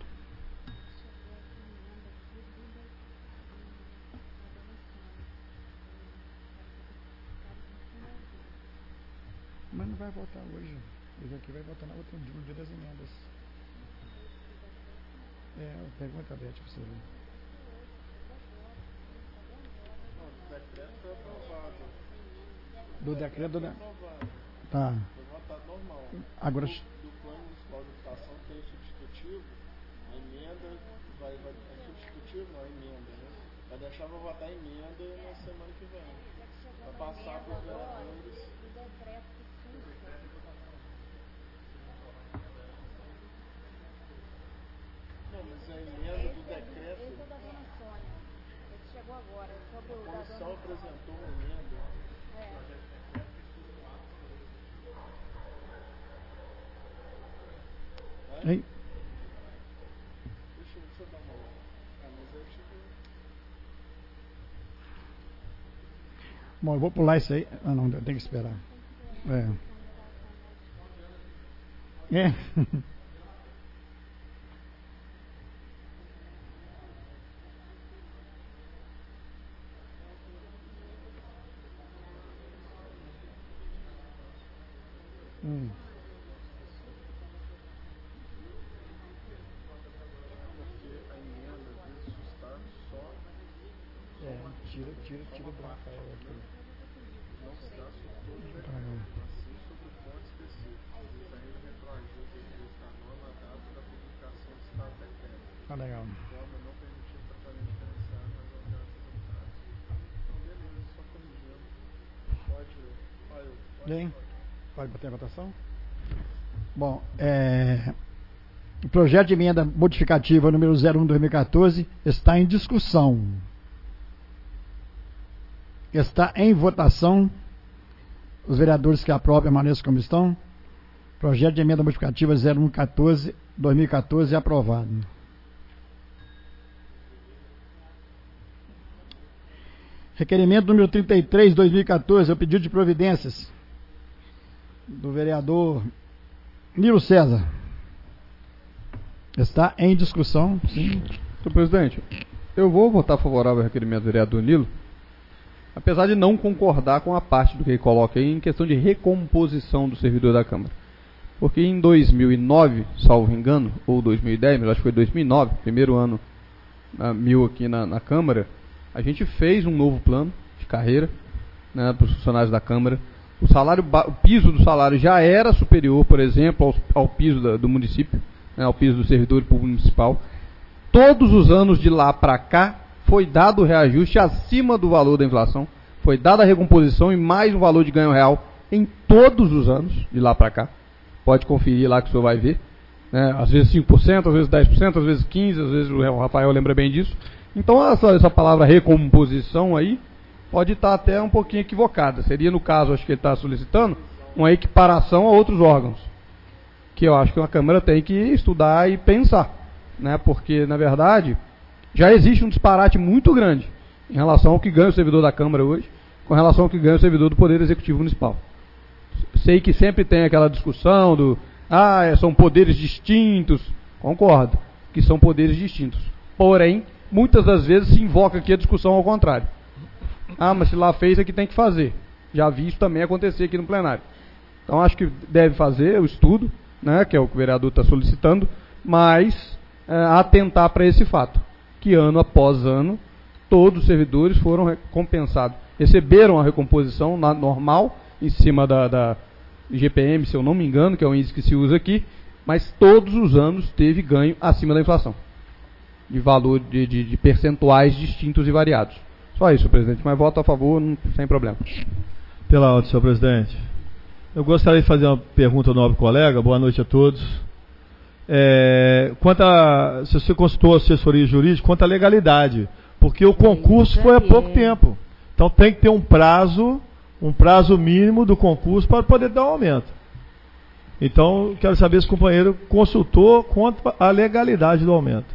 Mas não vai votar hoje. Esse aqui vai votar na outra, no dia das emendas. É, pergunta a Beth para você ver. O decreto foi aprovado. Do decreto, né? Aprovado. Tá. Foi votado normal. Agora. Do, do plano municipal de habitação tem o substitutivo, a emenda vai, vai é substitutivo, não, a emenda, né? Vai deixar para votar a emenda na semana que vem. Vai passar para os vereadores. Não, mas a emenda do decreto. Esse é da dona Sônia. Esse chegou agora. A comissão apresentou uma emenda. É. Hein? Deixa, deixa eu dar uma olhada. Ah, mas eu cheguei. Bom, eu vou pular isso aí. Ah, não, tem que esperar. É. É. hum. É, tira, tira, tira do Rafael aqui. Não se dá sobre assim sobre fontes específicas. Isso ainda retroagiu desde a norma data da publicação do Estado de Decreto. Ah, legal. Forma não permitir tratamento diferenciado nas alterações executadas. Então, beleza, só corrigindo. Pode, pode, pode. Bem, pode botar a votação? Bom, é, o projeto de emenda modificativa número zero um barra dois mil e quatorze está em discussão. Está em votação. Os vereadores que aprovam permaneçam como estão. Projeto de emenda modificativa zero um barra dois mil e quatorze é aprovado. Requerimento número trinta e três, dois mil e quatorze, é o pedido de providências do vereador Nilo César. Está em discussão. Sim. Senhor presidente, eu vou votar favorável ao requerimento do vereador Nilo, apesar de não concordar com a parte do que ele coloca aí em questão de recomposição do servidor da Câmara. Porque em dois mil e nove, salvo engano, ou dois mil e dez, mas acho que foi dois mil e nove, primeiro ano uh, mil aqui na, na Câmara, a gente fez um novo plano de carreira, né, para os funcionários da Câmara. O, salário, o piso do salário já era superior, por exemplo, ao, ao piso da, do município, né, ao piso do servidor público municipal. Todos os anos de lá para cá foi dado o reajuste acima do valor da inflação, foi dada a recomposição e mais um valor de ganho real em todos os anos de lá para cá. Pode conferir lá que o senhor vai ver. Né, às vezes cinco por cento, às vezes dez por cento, às vezes quinze por cento, às vezes o Rafael lembra bem disso. Então essa, essa palavra recomposição aí pode estar até um pouquinho equivocada. Seria, no caso, acho que ele está solicitando, uma equiparação a outros órgãos, que eu acho que a Câmara tem que estudar e pensar, né? Porque, na verdade, já existe um disparate muito grande em relação ao que ganha o servidor da Câmara hoje, com relação ao que ganha o servidor do Poder Executivo Municipal. Sei que sempre tem aquela discussão do, ah, são poderes distintos. Concordo que são poderes distintos. Porém, muitas das vezes se invoca aqui a discussão ao contrário. Ah, mas se lá fez, aqui tem que fazer. Já vi isso também acontecer aqui no plenário. Então acho que deve fazer o estudo, né, que é o que o vereador está solicitando, mas é, atentar para esse fato, que ano após ano, todos os servidores foram recompensados. Receberam a recomposição na, normal, em cima da, da I G P M, se eu não me engano, que é o índice que se usa aqui, mas todos os anos teve ganho acima da inflação, de valor, de, de, de percentuais distintos e variados. Só isso, presidente, mas voto a favor, não, sem problema. Pela ordem, senhor presidente. Eu gostaria de fazer uma pergunta ao nobre colega. Boa noite a todos. É, quanto a, se você consultou a assessoria jurídica, quanto à legalidade, porque o concurso foi há pouco tempo. Então tem que ter um prazo, um prazo mínimo do concurso para poder dar um aumento. Então, quero saber se o companheiro consultou quanto à legalidade do aumento.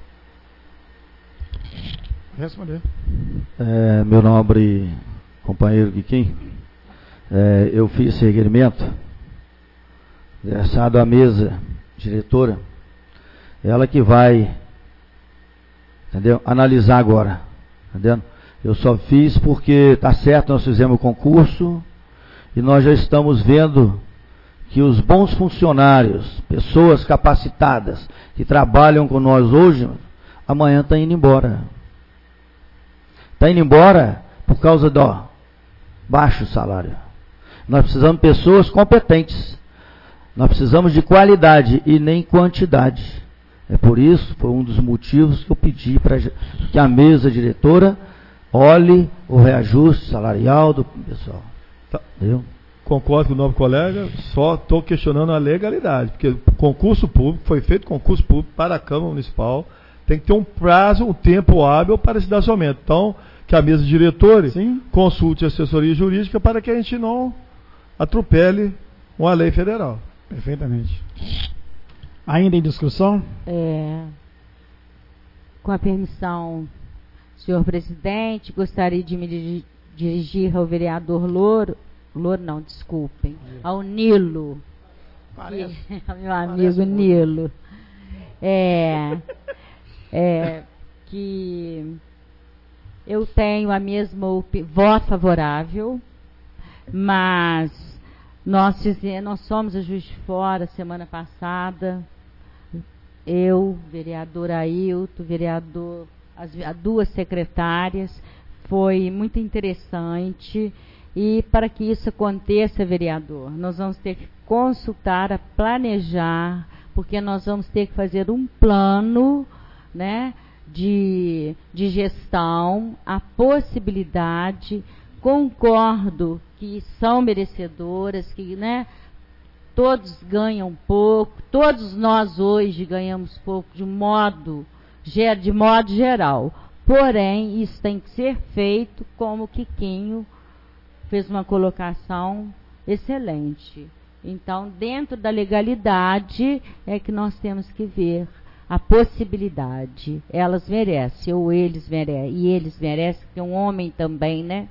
Responder. É, meu nobre companheiro Guiquim, é, eu fiz esse requerimento endereçado à mesa diretora, ela que vai, entendeu? Analisar agora, entendeu? Eu só fiz porque, tá certo, nós fizemos o concurso e nós já estamos vendo que os bons funcionários, pessoas capacitadas que trabalham com nós hoje, amanhã estão indo embora. Está indo embora por causa do baixo salário. Nós precisamos de pessoas competentes. Nós precisamos de qualidade e nem quantidade. É por isso, foi um dos motivos que eu pedi para que a mesa diretora olhe o reajuste salarial do pessoal. Tá. Entendeu? Concordo com o novo colega, só estou questionando a legalidade, porque concurso público, foi feito concurso público para a Câmara Municipal, tem que ter um prazo, um tempo hábil para se dar esse aumento. Então, que a mesa diretora Sim. consulte a assessoria jurídica para que a gente não atropele uma lei federal. Perfeitamente. Ainda em discussão? É, com a permissão, senhor presidente, gostaria de me dirigir ao vereador Louro, Louro não, desculpem, ao Nilo, Parece. meu amigo Parece Nilo, é, é, que eu tenho a mesma voto favorável, mas nós, nós somos a Juiz de Fora semana passada, eu, vereador Ailton, vereador, as, as duas secretárias, foi muito interessante. E para que isso aconteça, vereador, nós vamos ter que consultar, a planejar, porque nós vamos ter que fazer um plano, né, de, de gestão, a possibilidade, concordo que são merecedoras, que, né, todos ganham pouco, todos nós hoje ganhamos pouco de modo, de modo geral, porém, isso tem que ser feito como o Quiquinho fez uma colocação excelente. Então, dentro da legalidade, é que nós temos que ver a possibilidade. Elas merecem, ou eles merecem, e eles merecem, que é um homem também, né?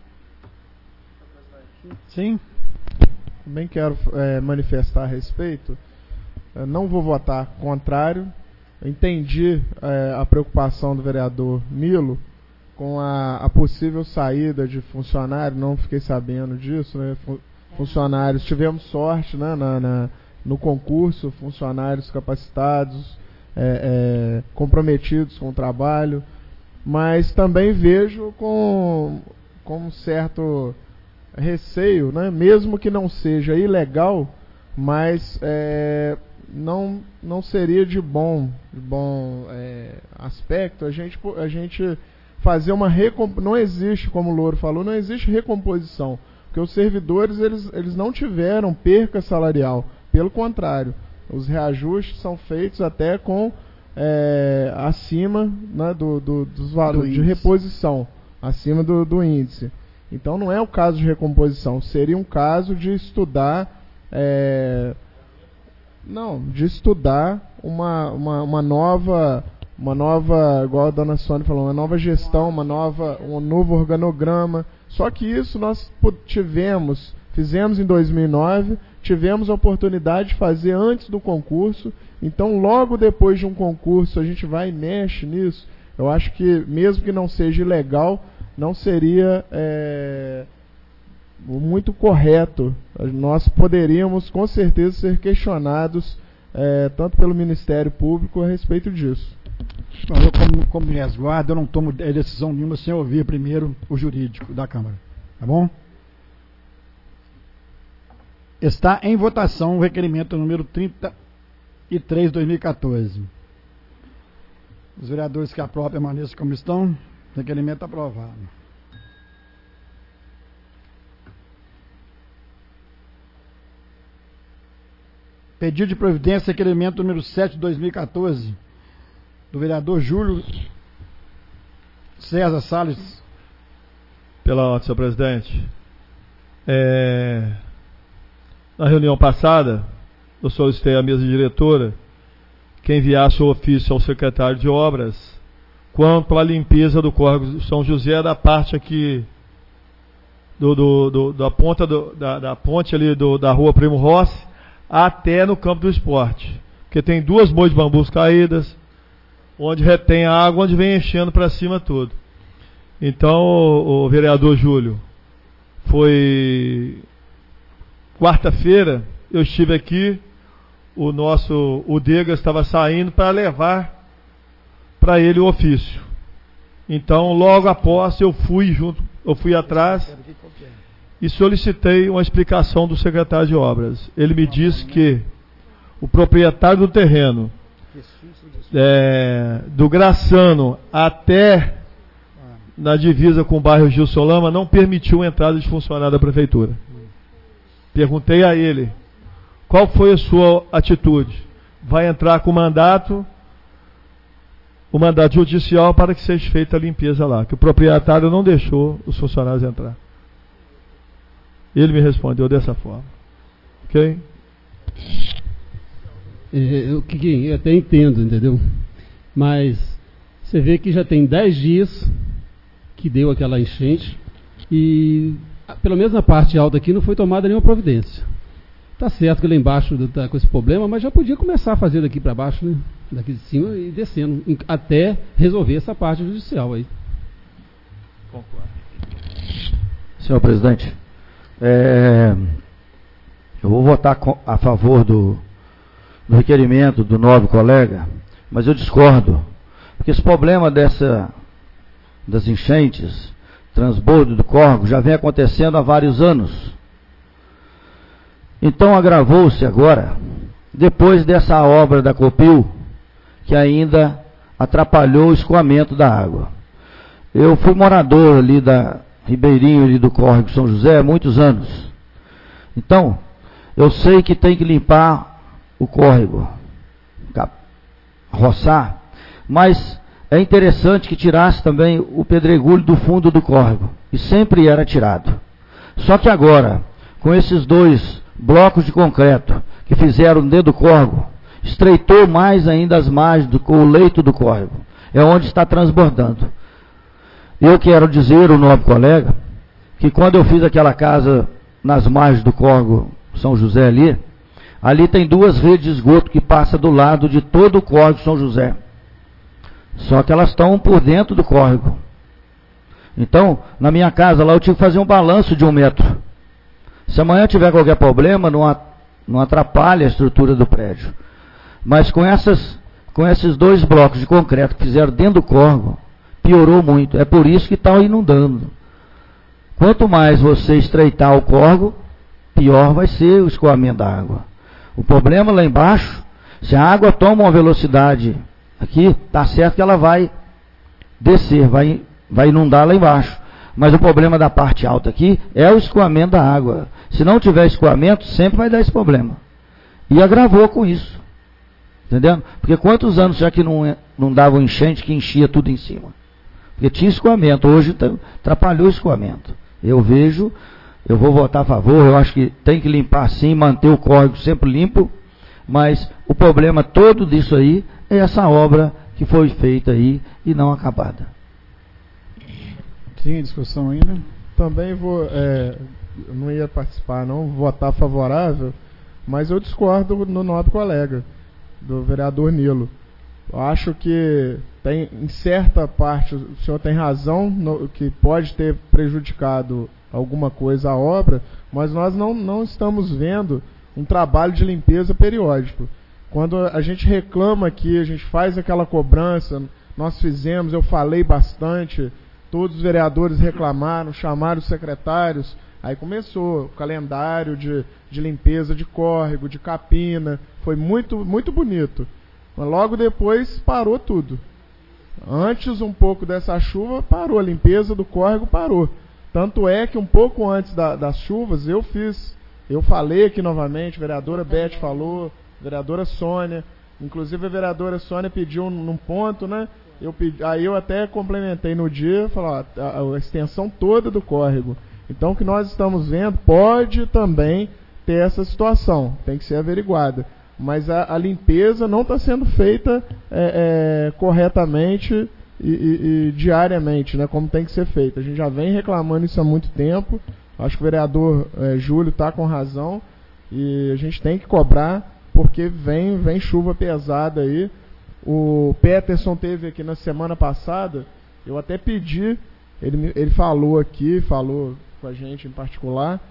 Sim. Também quero é, manifestar a respeito. Eu não vou votar contrário. Eu entendi é, a preocupação do vereador Nilo com a, a possível saída de funcionário, não fiquei sabendo disso, né? Funcionários, tivemos sorte, né, na, na, no concurso, funcionários capacitados, é, é, comprometidos com o trabalho, mas também vejo com, com um certo receio, né, mesmo que não seja ilegal, mas é, não, não seria de bom, de bom é, aspecto a gente, a gente fazer uma recomposição. Não existe, como o Louro falou, não existe recomposição, porque os servidores eles, eles não tiveram perca salarial, pelo contrário, os reajustes são feitos até com é, acima, né, do, do, dos valores de reposição, acima do, do índice. Então não é o caso de recomposição, seria um caso de estudar é, não, de estudar uma, uma, uma nova uma nova, igual a dona Sônia falou, uma nova gestão, uma nova, um novo organograma. Só que isso nós tivemos, fizemos em dois mil e nove, tivemos a oportunidade de fazer antes do concurso. Então, logo depois de um concurso, a gente vai e mexe nisso. Eu acho que, mesmo que não seja ilegal, não seria é, muito correto. Nós poderíamos, com certeza, ser questionados, é, tanto pelo Ministério Público a respeito disso. Bom, eu, como, como me resguardo, eu não tomo decisão nenhuma sem ouvir primeiro o jurídico da Câmara. Tá bom? Está em votação o requerimento número trinta e três de dois mil e quatorze. Os vereadores que aprovam permaneçam como estão. Requerimento aprovado. Pedido de providência, requerimento número sete de dois mil e quatorze. Do vereador Júlio César Salles. Pela ordem, senhor presidente. É, na reunião passada, eu solicitei à mesa diretora que enviasse o ofício ao secretário de obras quanto à limpeza do córrego São José, da parte aqui do, do, do, da ponta do, da, da ponte ali do, da rua Primo Rossi até no campo do esporte, porque tem duas moitas de bambus caídas, onde retém a água, onde vem enchendo para cima tudo. Então, o, o vereador Júlio, foi quarta-feira, eu estive aqui, o nosso, o Dega estava saindo para levar para ele o ofício. Então, logo após, eu fui junto, eu fui atrás e solicitei uma explicação do secretário de obras. Ele me disse que o proprietário do terreno, é, do Graçano até na divisa com o bairro Gil Solama, não permitiu a entrada de funcionário da prefeitura. Perguntei a ele, qual foi a sua atitude? Vai entrar com o mandato, o mandato judicial para que seja feita a limpeza lá, que o proprietário não deixou os funcionários entrar. Ele me respondeu dessa forma. Ok? É, eu, que, eu até entendo, entendeu? Mas você vê que já tem dez dias que deu aquela enchente e, pelo menos na parte alta aqui, não foi tomada nenhuma providência. Tá certo que lá embaixo está com esse problema, mas já podia começar a fazer daqui para baixo, né? Daqui de cima e descendo, até resolver essa parte judicial aí. Concordo. Senhor presidente, é, eu vou votar a favor do, do requerimento do nobre colega, mas eu discordo, porque esse problema dessa, das enchentes, transbordo do córrego, já vem acontecendo há vários anos. Então agravou-se agora, depois dessa obra da Copil, que ainda atrapalhou o escoamento da água. Eu fui morador ali da Ribeirinho, ali do córrego São José, há muitos anos. Então, eu sei que tem que limpar o córrego, roçar, mas é interessante que tirasse também o pedregulho do fundo do córrego, e sempre era tirado. Só que agora, com esses dois blocos de concreto que fizeram dentro do córrego, estreitou mais ainda as margens, do, o leito do córrego, é onde está transbordando. Eu quero dizer, o nobre colega, que quando eu fiz aquela casa nas margens do córrego São José ali, ali tem duas redes de esgoto que passam do lado de todo o córrego São José. Só que elas estão por dentro do córrego. Então, na minha casa lá eu tive que fazer um balanço de um metro. Se amanhã tiver qualquer problema, não, não atrapalha a estrutura do prédio. Mas com, essas, com esses dois blocos de concreto que fizeram dentro do córrego, piorou muito. É por isso que está inundando. Quanto mais você estreitar o córrego, pior vai ser o escoamento da água. O problema lá embaixo, se a água toma uma velocidade aqui, está certo que ela vai descer, vai, vai inundar lá embaixo. Mas o problema da parte alta aqui é o escoamento da água. Se não tiver escoamento, sempre vai dar esse problema. E agravou com isso. Entendendo? Porque quantos anos já que não, não dava um enchente que enchia tudo em cima? Porque tinha escoamento. Hoje atrapalhou o escoamento. Eu vejo, eu vou votar a favor, eu acho que tem que limpar sim, manter o córrego sempre limpo, mas o problema todo disso aí é essa obra que foi feita aí e não acabada. Sim, discussão ainda. Também vou, é, eu não ia participar não, votar favorável, mas eu discordo no nobre colega, do vereador Nilo. Eu acho que tem, em certa parte, o senhor tem razão, no, que pode ter prejudicado alguma coisa a obra, mas nós não, não estamos vendo um trabalho de limpeza periódico. Quando a gente reclama aqui, a gente faz aquela cobrança, nós fizemos, eu falei bastante, todos os vereadores reclamaram, chamaram os secretários, aí começou o calendário de, de limpeza de córrego, de capina, foi muito, muito bonito. Mas logo depois parou tudo. Antes um pouco dessa chuva, parou, a limpeza do córrego parou. Tanto é que um pouco antes da, das chuvas, eu fiz, eu falei aqui novamente, a vereadora Beth falou, a vereadora Sônia, inclusive a vereadora Sônia pediu num ponto, né? Eu pedi, aí eu até complementei no dia, falar a, a extensão toda do córrego. Então o que nós estamos vendo pode também ter essa situação, tem que ser averiguada. Mas a, a limpeza não está sendo feita é, é, corretamente e, e, e diariamente, né, como tem que ser feita. A gente já vem reclamando isso há muito tempo. Acho que o vereador é, Júlio está com razão e a gente tem que cobrar, porque vem, vem chuva pesada aí. O Peterson teve aqui na semana passada, eu até pedi, ele, ele falou aqui, falou com a gente em particular,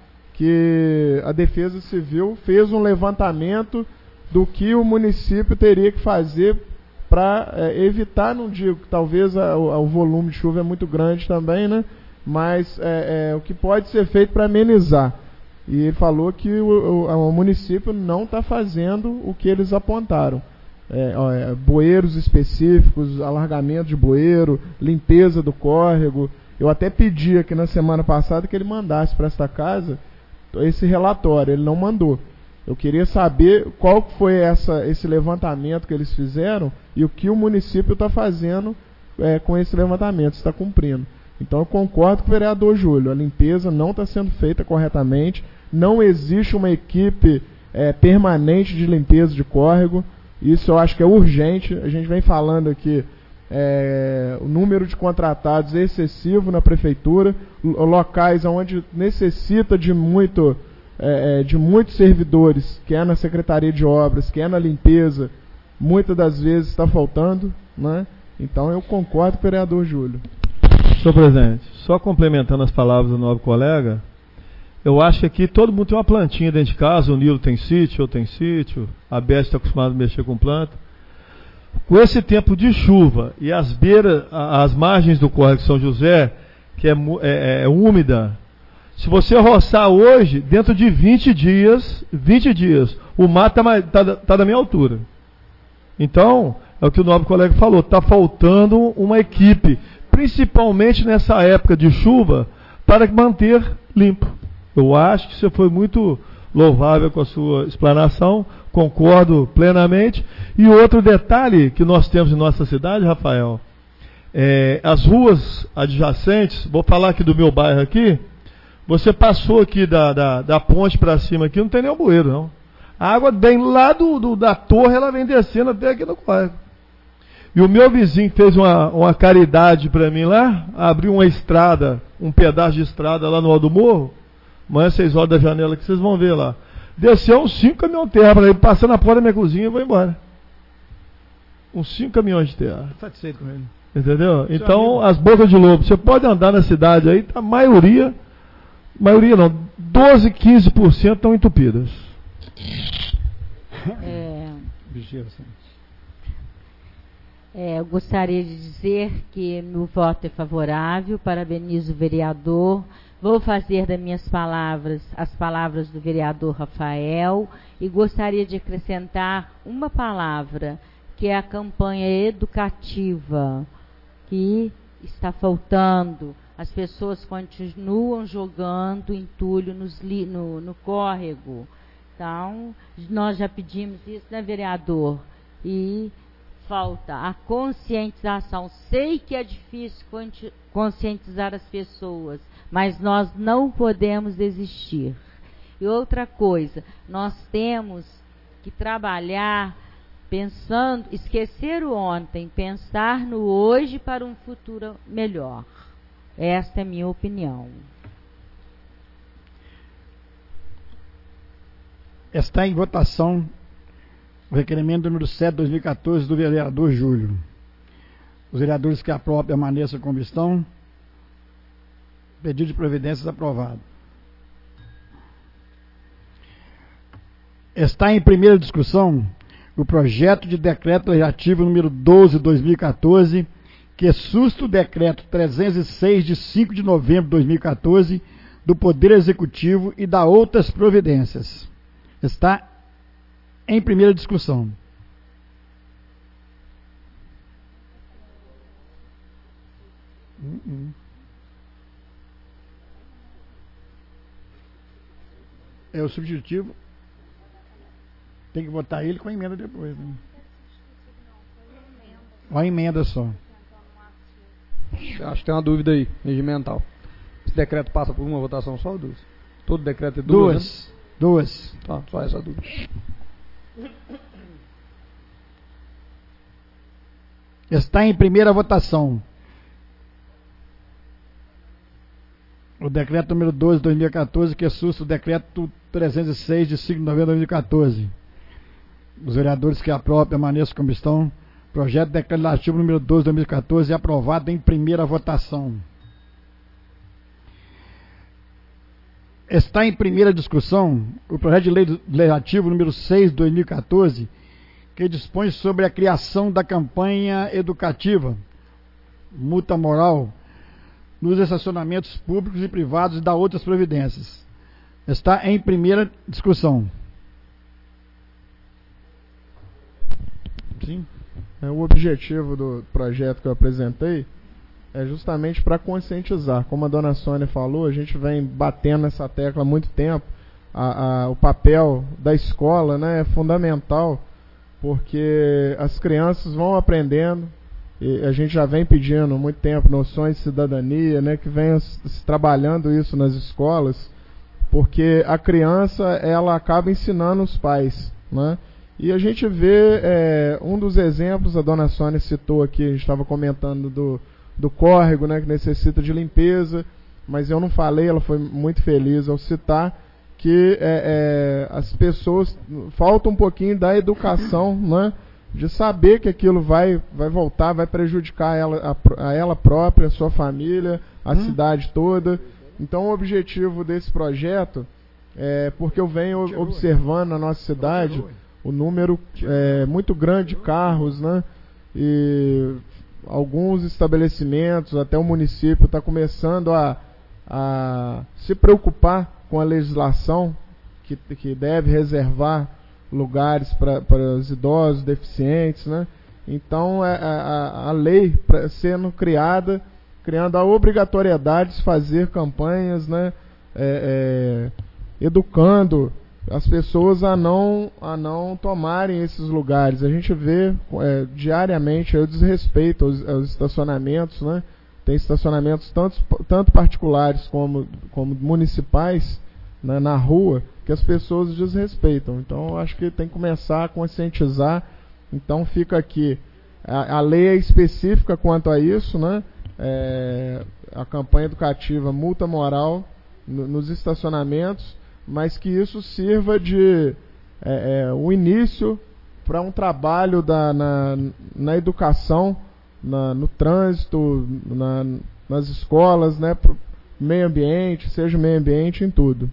que a Defesa Civil fez um levantamento do que o município teria que fazer para é, evitar, não digo que talvez a, a, o volume de chuva é muito grande também, né? Mas é, é, o que pode ser feito para amenizar. E ele falou que o, o, o município não está fazendo o que eles apontaram. É, ó, é, bueiros específicos, alargamento de bueiro, limpeza do córrego. Eu até pedi aqui na semana passada que ele mandasse para esta casa esse relatório, ele não mandou. Eu queria saber qual foi essa, esse levantamento que eles fizeram e o que o município está fazendo é, com esse levantamento, se está cumprindo. Então eu concordo com o vereador Júlio, a limpeza não está sendo feita corretamente, não existe uma equipe é, permanente de limpeza de córrego, isso eu acho que é urgente. A gente vem falando aqui, é, o número de contratados é excessivo na prefeitura, locais onde necessita de muito... É, de muitos servidores, que é na Secretaria de Obras, que é na limpeza, muitas das vezes está faltando, né? Então eu concordo com o vereador Júlio. Senhor presidente, só complementando as palavras do novo colega, eu acho que aqui todo mundo tem uma plantinha dentro de casa, o Nilo tem sítio, eu tenho sítio, a Beth está acostumada a mexer com planta. Com esse tempo de chuva e as beiras, as margens do córrego São José, que é, é, é úmida, se você roçar hoje, dentro de vinte dias, vinte dias, o mato está tá, tá da minha altura. Então, é o que o nobre colega falou, está faltando uma equipe, principalmente nessa época de chuva, para manter limpo. Eu acho que você foi muito louvável com a sua explanação, concordo plenamente. E outro detalhe que nós temos em nossa cidade, Rafael, é, as ruas adjacentes, vou falar aqui do meu bairro aqui, você passou aqui da, da, da ponte para cima aqui, não tem nenhum bueiro, não. A água vem lá do, do, da torre, ela vem descendo até aqui no córrego. E o meu vizinho fez uma, uma caridade para mim lá, abriu uma estrada, um pedaço de estrada lá no alto do morro, amanhã seis horas da janela que vocês vão ver lá. Desceu uns cinco caminhões de terra para ele, passando na porta da minha cozinha e vou embora. Uns cinco caminhões de terra. Satisfeito com ele. Entendeu? Então, as bocas de lobo, você pode andar na cidade aí, a maioria... maioria não, doze, quinze por cento estão entupidas. É, é, eu gostaria de dizer que meu voto é favorável, parabenizo o vereador, vou fazer das minhas palavras as palavras do vereador Rafael e gostaria de acrescentar uma palavra, que é a campanha educativa, que está faltando. As pessoas continuam jogando entulho nos li, no, no córrego. Então, nós já pedimos isso, né, vereador? E falta a conscientização. Sei que é difícil conscientizar as pessoas, mas nós não podemos desistir. E outra coisa, nós temos que trabalhar pensando, esquecer o ontem, pensar no hoje para um futuro melhor. Esta é a minha opinião. Está em votação o requerimento número sete de dois mil e quatorze do vereador Júlio. Os vereadores que aprovam permaneçam como estão. Pedido de providências aprovado. Está em primeira discussão o projeto de decreto legislativo número doze de dois mil e quatorze, que susta o decreto trezentos e seis de cinco de novembro de dois mil e quatorze do Poder Executivo e da outras providências. Está em primeira discussão. Uh-uh. É o substitutivo. Tem que votar ele com a emenda depois, né? Uma emenda só. Acho que tem uma dúvida aí, regimental. Esse decreto passa por uma votação só ou duas? Todo decreto é duas? Duas. Né? Duas. Tá, só essa dúvida. Está em primeira votação o decreto número doze de dois mil e quatorze, que assusta o decreto trezentos e seis de cinco de novembro de dois mil e quatorze. Os vereadores que aprovam permaneçam como estão. Projeto de decreto legislativo número doze de dois mil e quatorze é aprovado em primeira votação. Está em primeira discussão o projeto de lei legislativo número seis de dois mil e quatorze, que dispõe sobre a criação da campanha educativa multa moral nos estacionamentos públicos e privados e da outras providências. Está em primeira discussão. Sim. É, o objetivo do projeto que eu apresentei é justamente para conscientizar. Como a dona Sônia falou, a gente vem batendo nessa tecla há muito tempo. A, a, o papel da escola, né, é fundamental, porque as crianças vão aprendendo, e a gente já vem pedindo há muito tempo noções de cidadania, né, que venham se trabalhando isso nas escolas, porque a criança, ela acaba ensinando os pais, né? E a gente vê é, um dos exemplos, a dona Sônia citou aqui, a gente estava comentando do, do córrego, né, que necessita de limpeza, mas eu não falei, ela foi muito feliz ao citar, que é, é, as pessoas, falta um pouquinho da educação, né, de saber que aquilo vai, vai voltar, vai prejudicar ela, a, a ela própria, a sua família, a hum. cidade toda. Então o objetivo desse projeto é, porque eu venho observando na nossa cidade o número é, muito grande de carros, né, e alguns estabelecimentos, até o município está começando a, a se preocupar com a legislação que, que deve reservar lugares para os idosos, deficientes, né? Então a, a, a lei pra, sendo criada, criando a obrigatoriedade de fazer campanhas, né? É, é, educando as pessoas a não, a não tomarem esses lugares. A gente vê é, diariamente o desrespeito aos, aos estacionamentos, né? Tem estacionamentos tanto, tanto particulares como, como municipais, né, na rua, que as pessoas desrespeitam. Então eu acho que tem que começar a conscientizar. Então fica aqui, a, a lei é específica quanto a isso, né? É, a campanha educativa multa moral no, nos estacionamentos, mas que isso sirva de é, é, um início para um trabalho da, na, na educação, na, no trânsito, na, nas escolas, né, pro meio ambiente, seja meio ambiente em tudo.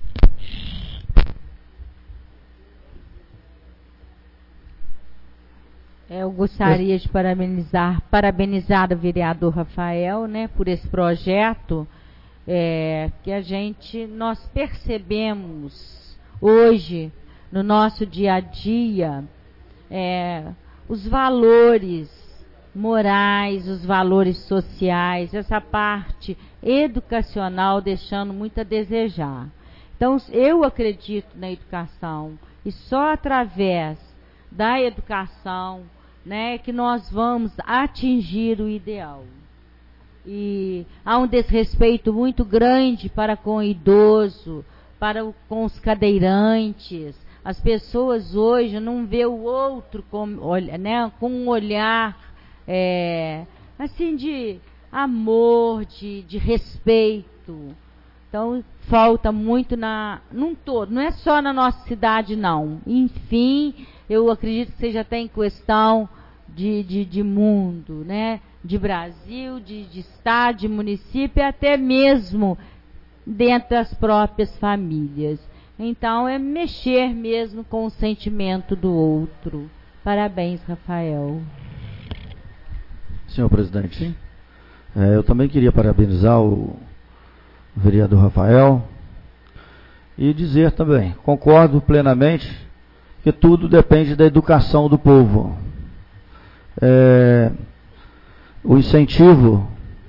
Eu gostaria de parabenizar, parabenizar o vereador Rafael, né, por esse projeto, é, que a gente, nós percebemos hoje, no nosso dia a dia, é, os valores morais, os valores sociais, essa parte educacional deixando muito a desejar. Então, eu acredito na educação, e só através da educação, né, que nós vamos atingir o ideal. E há um desrespeito muito grande para com o idoso, para o, com os cadeirantes. As pessoas hoje não vê o outro com, né, com um olhar é, assim de amor, de, de respeito. Então falta muito na, num todo, não é só na nossa cidade não. Enfim, eu acredito que seja até em questão de, de, de mundo, né? De Brasil, de, de estado, de município, e até mesmo dentro das próprias famílias. Então é mexer mesmo com o sentimento do outro. Parabéns, Rafael. Senhor presidente, sim. É, eu também queria parabenizar o vereador Rafael e dizer também, concordo plenamente que tudo depende da educação do povo. É, o incentivo,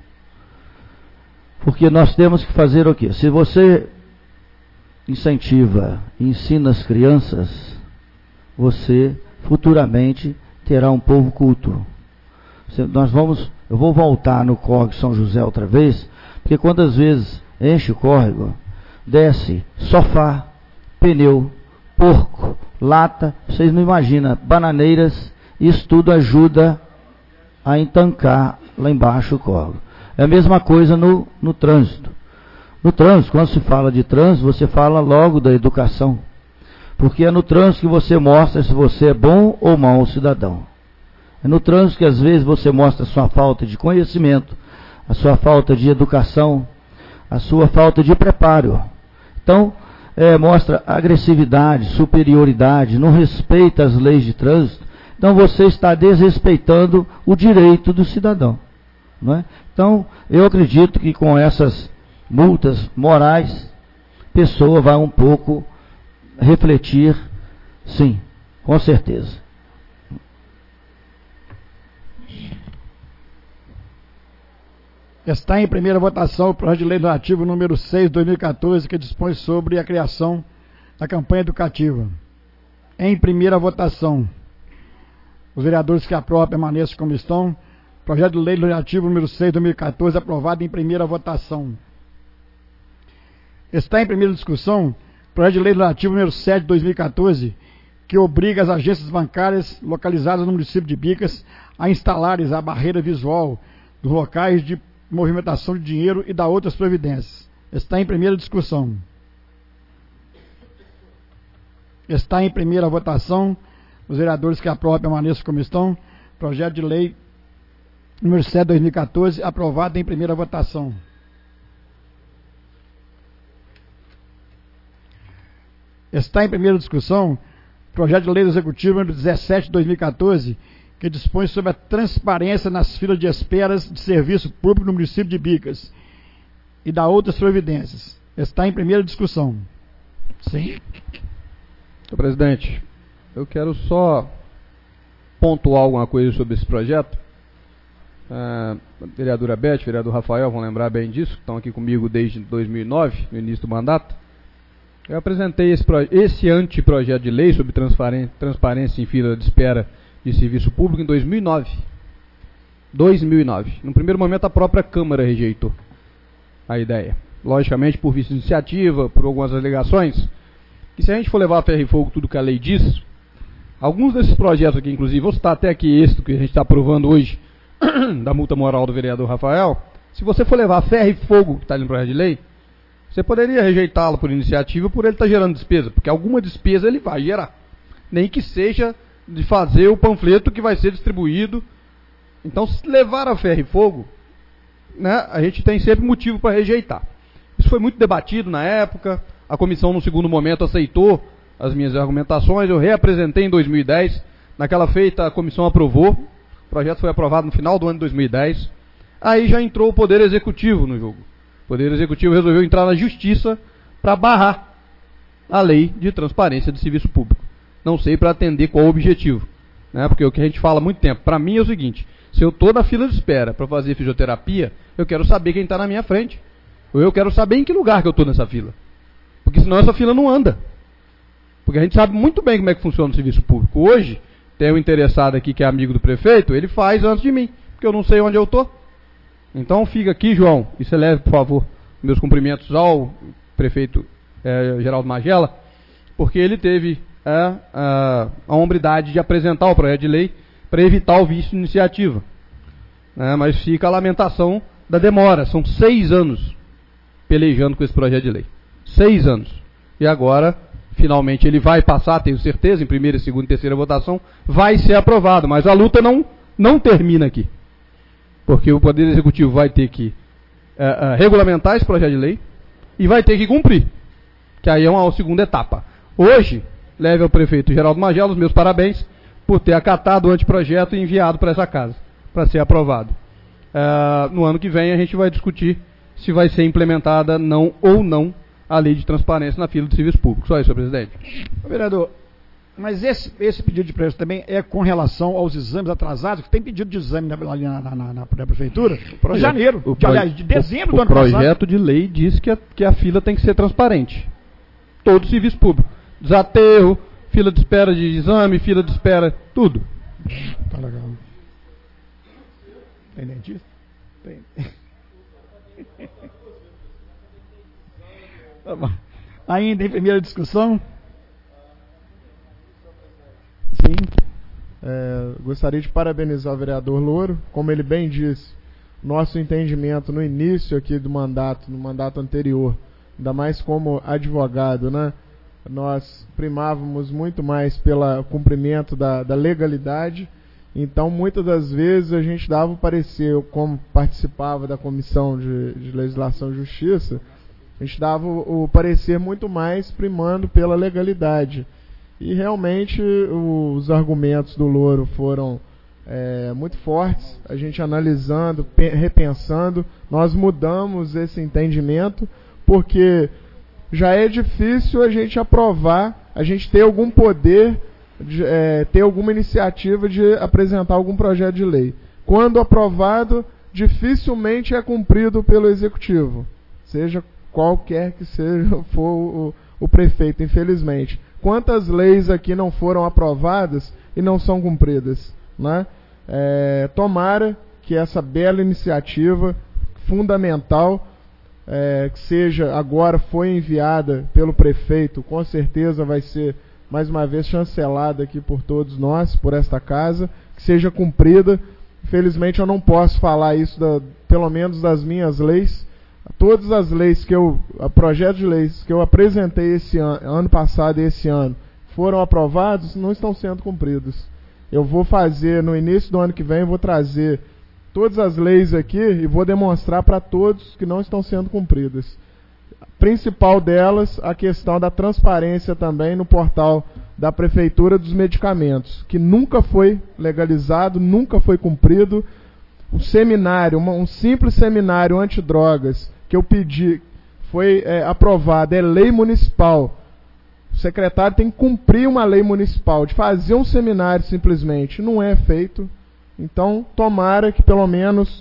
porque nós temos que fazer o quê? Se você incentiva e ensina as crianças, você futuramente terá um povo culto. Nós vamos, eu vou voltar no córrego São José outra vez, porque quando às vezes enche o córrego, desce sofá, pneu, porco, lata, vocês não imaginam, bananeiras, isso tudo ajuda a entancar lá embaixo o córrego. É a mesma coisa no, no trânsito. No trânsito, quando se fala de trânsito, você fala logo da educação. Porque é no trânsito que você mostra se você é bom ou mau cidadão. É no trânsito que às vezes você mostra a sua falta de conhecimento, a sua falta de educação, a sua falta de preparo. Então, é, mostra agressividade, superioridade, não respeita as leis de trânsito. Então você está desrespeitando o direito do cidadão. Não é? Então, eu acredito que com essas multas morais, a pessoa vai um pouco refletir, sim, com certeza. Está em primeira votação o projeto de lei legislativo número seis de dois mil e quatorze, que dispõe sobre a criação da campanha educativa. Em primeira votação, os vereadores que aprovam permaneçam como estão. Projeto de lei legislativo número seis de dois mil e quatorze, aprovado em primeira votação. Está em primeira discussão o projeto de lei legislativo número sete de dois mil e quatorze, que obriga as agências bancárias localizadas no município de Bicas a instalarem a barreira visual dos locais de movimentação de dinheiro e da outras providências. Está em primeira discussão. Está em primeira votação. Os vereadores que aprovam permaneçam como estão. Projeto de lei número sete de dois mil e quatorze, aprovado em primeira votação. Está em primeira discussão projeto de lei do Executivo número dezessete de dois mil e quatorze, que dispõe sobre a transparência nas filas de esperas de serviço público no município de Bicas e da outras providências. Está em primeira discussão. Sim. Senhor presidente, eu quero só pontuar alguma coisa sobre esse projeto. A vereadora Beth, o vereador Rafael vão lembrar bem disso, que estão aqui comigo desde dois mil e nove, no início do mandato. Eu apresentei esse, esse anteprojeto de lei sobre transparência em fila de espera de serviço público em dois mil e nove. dois mil e nove. No primeiro momento, a própria Câmara rejeitou a ideia. Logicamente, por vista de iniciativa, por algumas alegações, que se a gente for levar a ferro e fogo tudo que a lei diz, alguns desses projetos aqui, inclusive, vou citar até aqui esse que a gente está aprovando hoje, da multa moral do vereador Rafael, se você for levar a ferro e fogo que está ali no projeto de lei, você poderia rejeitá-lo por iniciativa por ele estar tá gerando despesa, porque alguma despesa ele vai gerar. Nem que seja de fazer o panfleto que vai ser distribuído. Então, se levar a ferro e fogo, né, a gente tem sempre motivo para rejeitar. Isso foi muito debatido na época, a comissão no segundo momento aceitou as minhas argumentações, eu reapresentei em dois mil e dez, naquela feita a comissão aprovou, o projeto foi aprovado no final do ano de dois mil e dez, aí já entrou o Poder Executivo no jogo. O Poder Executivo resolveu entrar na Justiça para barrar a lei de transparência de serviço público. Não sei para atender qual o objetivo, né? Porque o que a gente fala há muito tempo, para mim é o seguinte, se eu estou na fila de espera para fazer fisioterapia, eu quero saber quem está na minha frente, ou eu quero saber em que lugar que eu estou nessa fila, porque senão essa fila não anda, porque a gente sabe muito bem como é que funciona o serviço público. Hoje, tem um interessado aqui que é amigo do prefeito, ele faz antes de mim, porque eu não sei onde eu estou. Então fica aqui, João, e você leve, por favor, meus cumprimentos ao prefeito é, Geraldo Magela, porque ele teve é, a, a hombridade de apresentar o projeto de lei para evitar o vício de iniciativa. É, mas fica a lamentação da demora, são seis anos pelejando com esse projeto de lei. Seis anos. E agora, finalmente, ele vai passar, tenho certeza, em primeira, segunda e terceira votação, vai ser aprovado, mas a luta não, não termina aqui. Porque o Poder Executivo vai ter que é, é, regulamentar esse projeto de lei e vai ter que cumprir, que aí é uma segunda etapa. Hoje, leve ao prefeito Geraldo Magela os meus parabéns por ter acatado o anteprojeto e enviado para essa casa, para ser aprovado. É, no ano que vem a gente vai discutir se vai ser implementada não ou não a lei de transparência na fila de serviço público. Só isso, senhor presidente. Vereador, mas esse, esse pedido de preço também é com relação aos exames atrasados, que tem pedido de exame na, na, na, na, na prefeitura, em janeiro, o de, aliás, de dezembro o, do ano passado. O projeto passado. de lei diz que a, que a fila tem que ser transparente. Todo serviço público. Desaterro, fila de espera de exame, fila de espera, tudo. Tá legal. Tem dentista? Tem. Tá bom. Ainda em primeira discussão, gostaria de parabenizar o vereador Louro. Como ele bem disse, nosso entendimento no início aqui do mandato, no mandato anterior, ainda mais como advogado, né? Nós primávamos muito mais pelo cumprimento da, da legalidade. Então, muitas das vezes, a gente dava o parecer, eu, como participava da Comissão de, de Legislação e Justiça, a gente dava o, o parecer muito mais primando pela legalidade. E, realmente, os argumentos do Louro foram é, muito fortes. A gente analisando, repensando, nós mudamos esse entendimento, porque já é difícil a gente aprovar, a gente ter algum poder, de, é, ter alguma iniciativa de apresentar algum projeto de lei. Quando aprovado, dificilmente é cumprido pelo Executivo, seja qualquer que seja for o, o prefeito, infelizmente. Quantas leis aqui não foram aprovadas e não são cumpridas, né? É, tomara que essa bela iniciativa, fundamental, É, que seja agora foi enviada pelo prefeito, com certeza vai ser mais uma vez chancelada aqui por todos nós, por esta casa, que seja cumprida. Infelizmente eu não posso falar isso, da, pelo menos das minhas leis. Todas as leis que eu, projetos de leis que eu apresentei esse ano, ano passado e esse ano, foram aprovados, não estão sendo cumpridos. Eu vou fazer, no início do ano que vem, eu vou trazer todas as leis aqui e vou demonstrar para todos que não estão sendo cumpridas. A principal delas, a questão da transparência também no portal da Prefeitura dos medicamentos, que nunca foi legalizado, nunca foi cumprido. Um seminário, uma, um simples seminário antidrogas que eu pedi, foi é, aprovado, é lei municipal. O secretário tem que cumprir uma lei municipal, de fazer um seminário simplesmente, não é feito. Então, tomara que pelo menos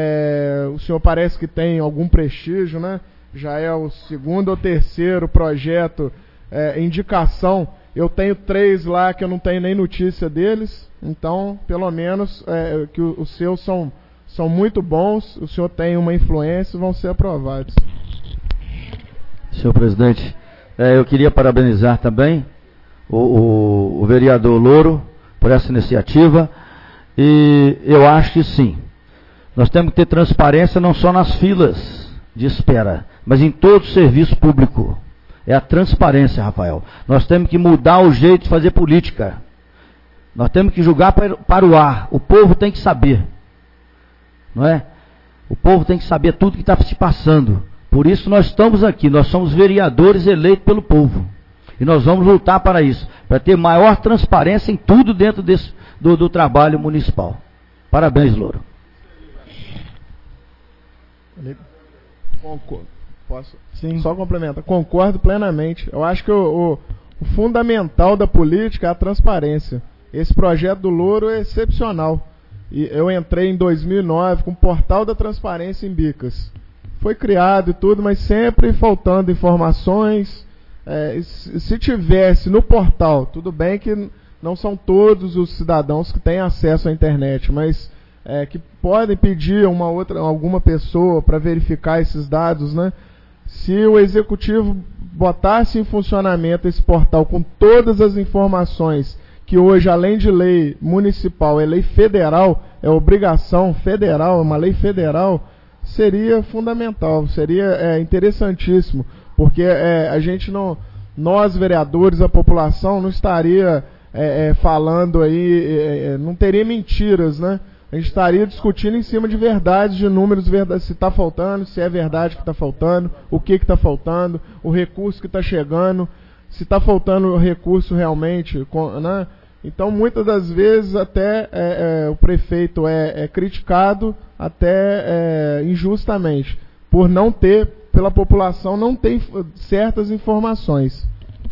é, o senhor parece que tem algum prestígio, né? Já é o segundo ou terceiro projeto, é, indicação. Eu tenho três lá que eu não tenho nem notícia deles. Então, pelo menos, é, que os seus são, são muito bons, o senhor tem uma influência e vão ser aprovados. Senhor presidente, é, eu queria parabenizar também o, o, o vereador Louro por essa iniciativa. E eu acho que sim, nós temos que ter transparência não só nas filas de espera, mas em todo o serviço público. É a transparência, Rafael. Nós temos que mudar o jeito de fazer política. Nós temos que julgar para, para o ar. O povo tem que saber, não é? O povo tem que saber tudo que está se passando. Por isso nós estamos aqui, nós somos vereadores eleitos pelo povo. E nós vamos lutar para isso, para ter maior transparência em tudo dentro desse Do, do trabalho municipal. Parabéns, Louro. Concordo. Posso? Sim. Só complementar. Concordo plenamente. Eu acho que o, o, o fundamental da política é a transparência. Esse projeto do Louro é excepcional. E eu entrei em dois mil e nove com o Portal da Transparência em Bicas. Foi criado e tudo, mas sempre faltando informações. É, se, se tivesse no portal, tudo bem que não são todos os cidadãos que têm acesso à internet, mas é, que podem pedir uma outra, alguma pessoa para verificar esses dados, né? Se o executivo botasse em funcionamento esse portal com todas as informações, que hoje, além de lei municipal, é lei federal, é obrigação federal, é uma lei federal, seria fundamental, seria é, interessantíssimo, porque é, a gente não, nós vereadores, a população não estaria É, é, falando aí, é, não teria mentiras, né? A gente estaria discutindo em cima de verdades, de números, verdade, se está faltando, se é verdade que está faltando, o que está faltando, o recurso que está chegando, se está faltando recurso realmente, né? Então, muitas das vezes, até é, é, o prefeito é, é criticado, até é, injustamente, por não ter, pela população, não ter certas informações.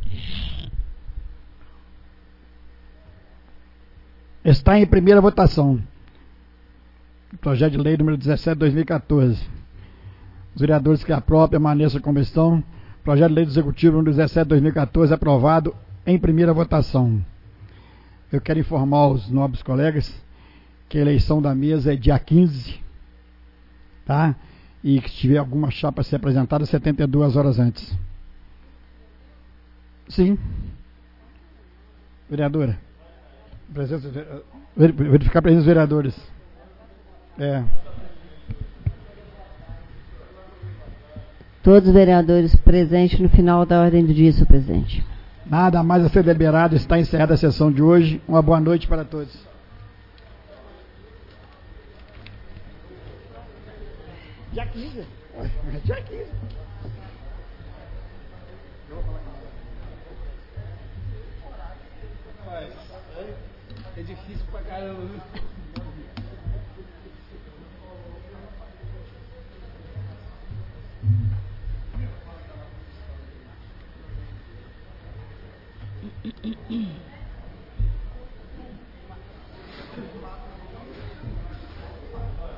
Está em primeira votação o projeto de lei número dezessete de dois mil e quatorze. Os vereadores que aprovam permaneçam como estão. Projeto de lei do Executivo número dezessete de dois mil e quatorze aprovado em primeira votação. Eu quero informar aos nobres colegas que a eleição da mesa é dia quinze, tá? E que se tiver alguma chapa a ser apresentada, setenta e duas horas antes. Sim. Vereadora. Presença, verificar a presença dos vereadores. É. Todos os vereadores presentes no final da ordem do dia, senhor presidente. Nada mais a ser deliberado, está encerrada a sessão de hoje. Uma boa noite para todos. Dia quinze. Dia quinze. É difícil pra caramba.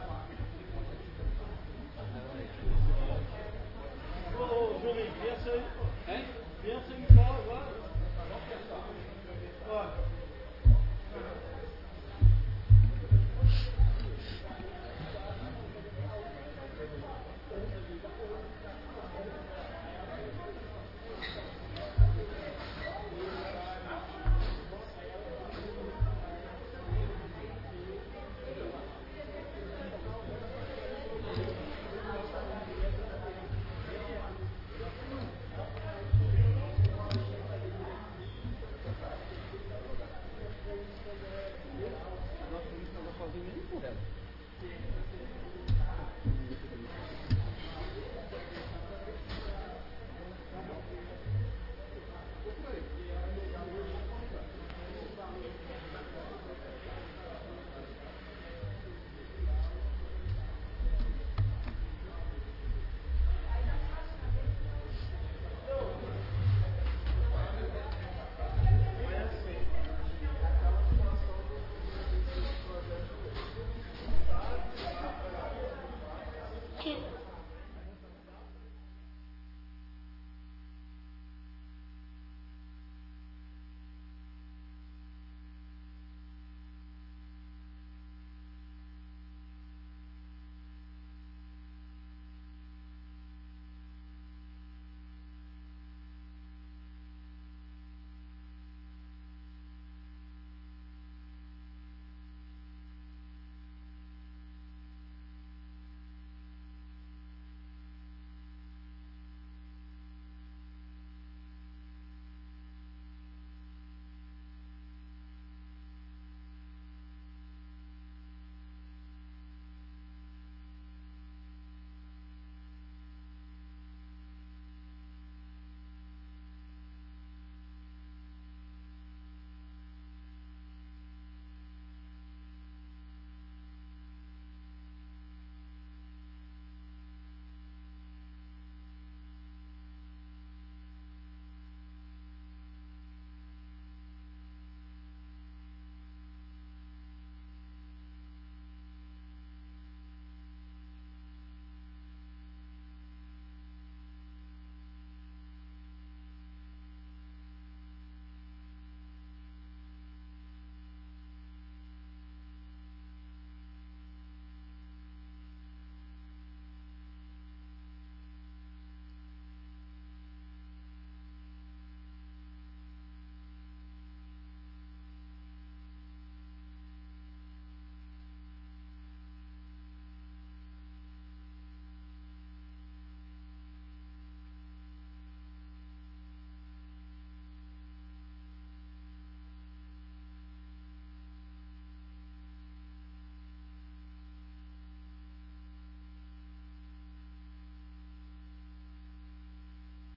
Ô, Julinho, pensa aí.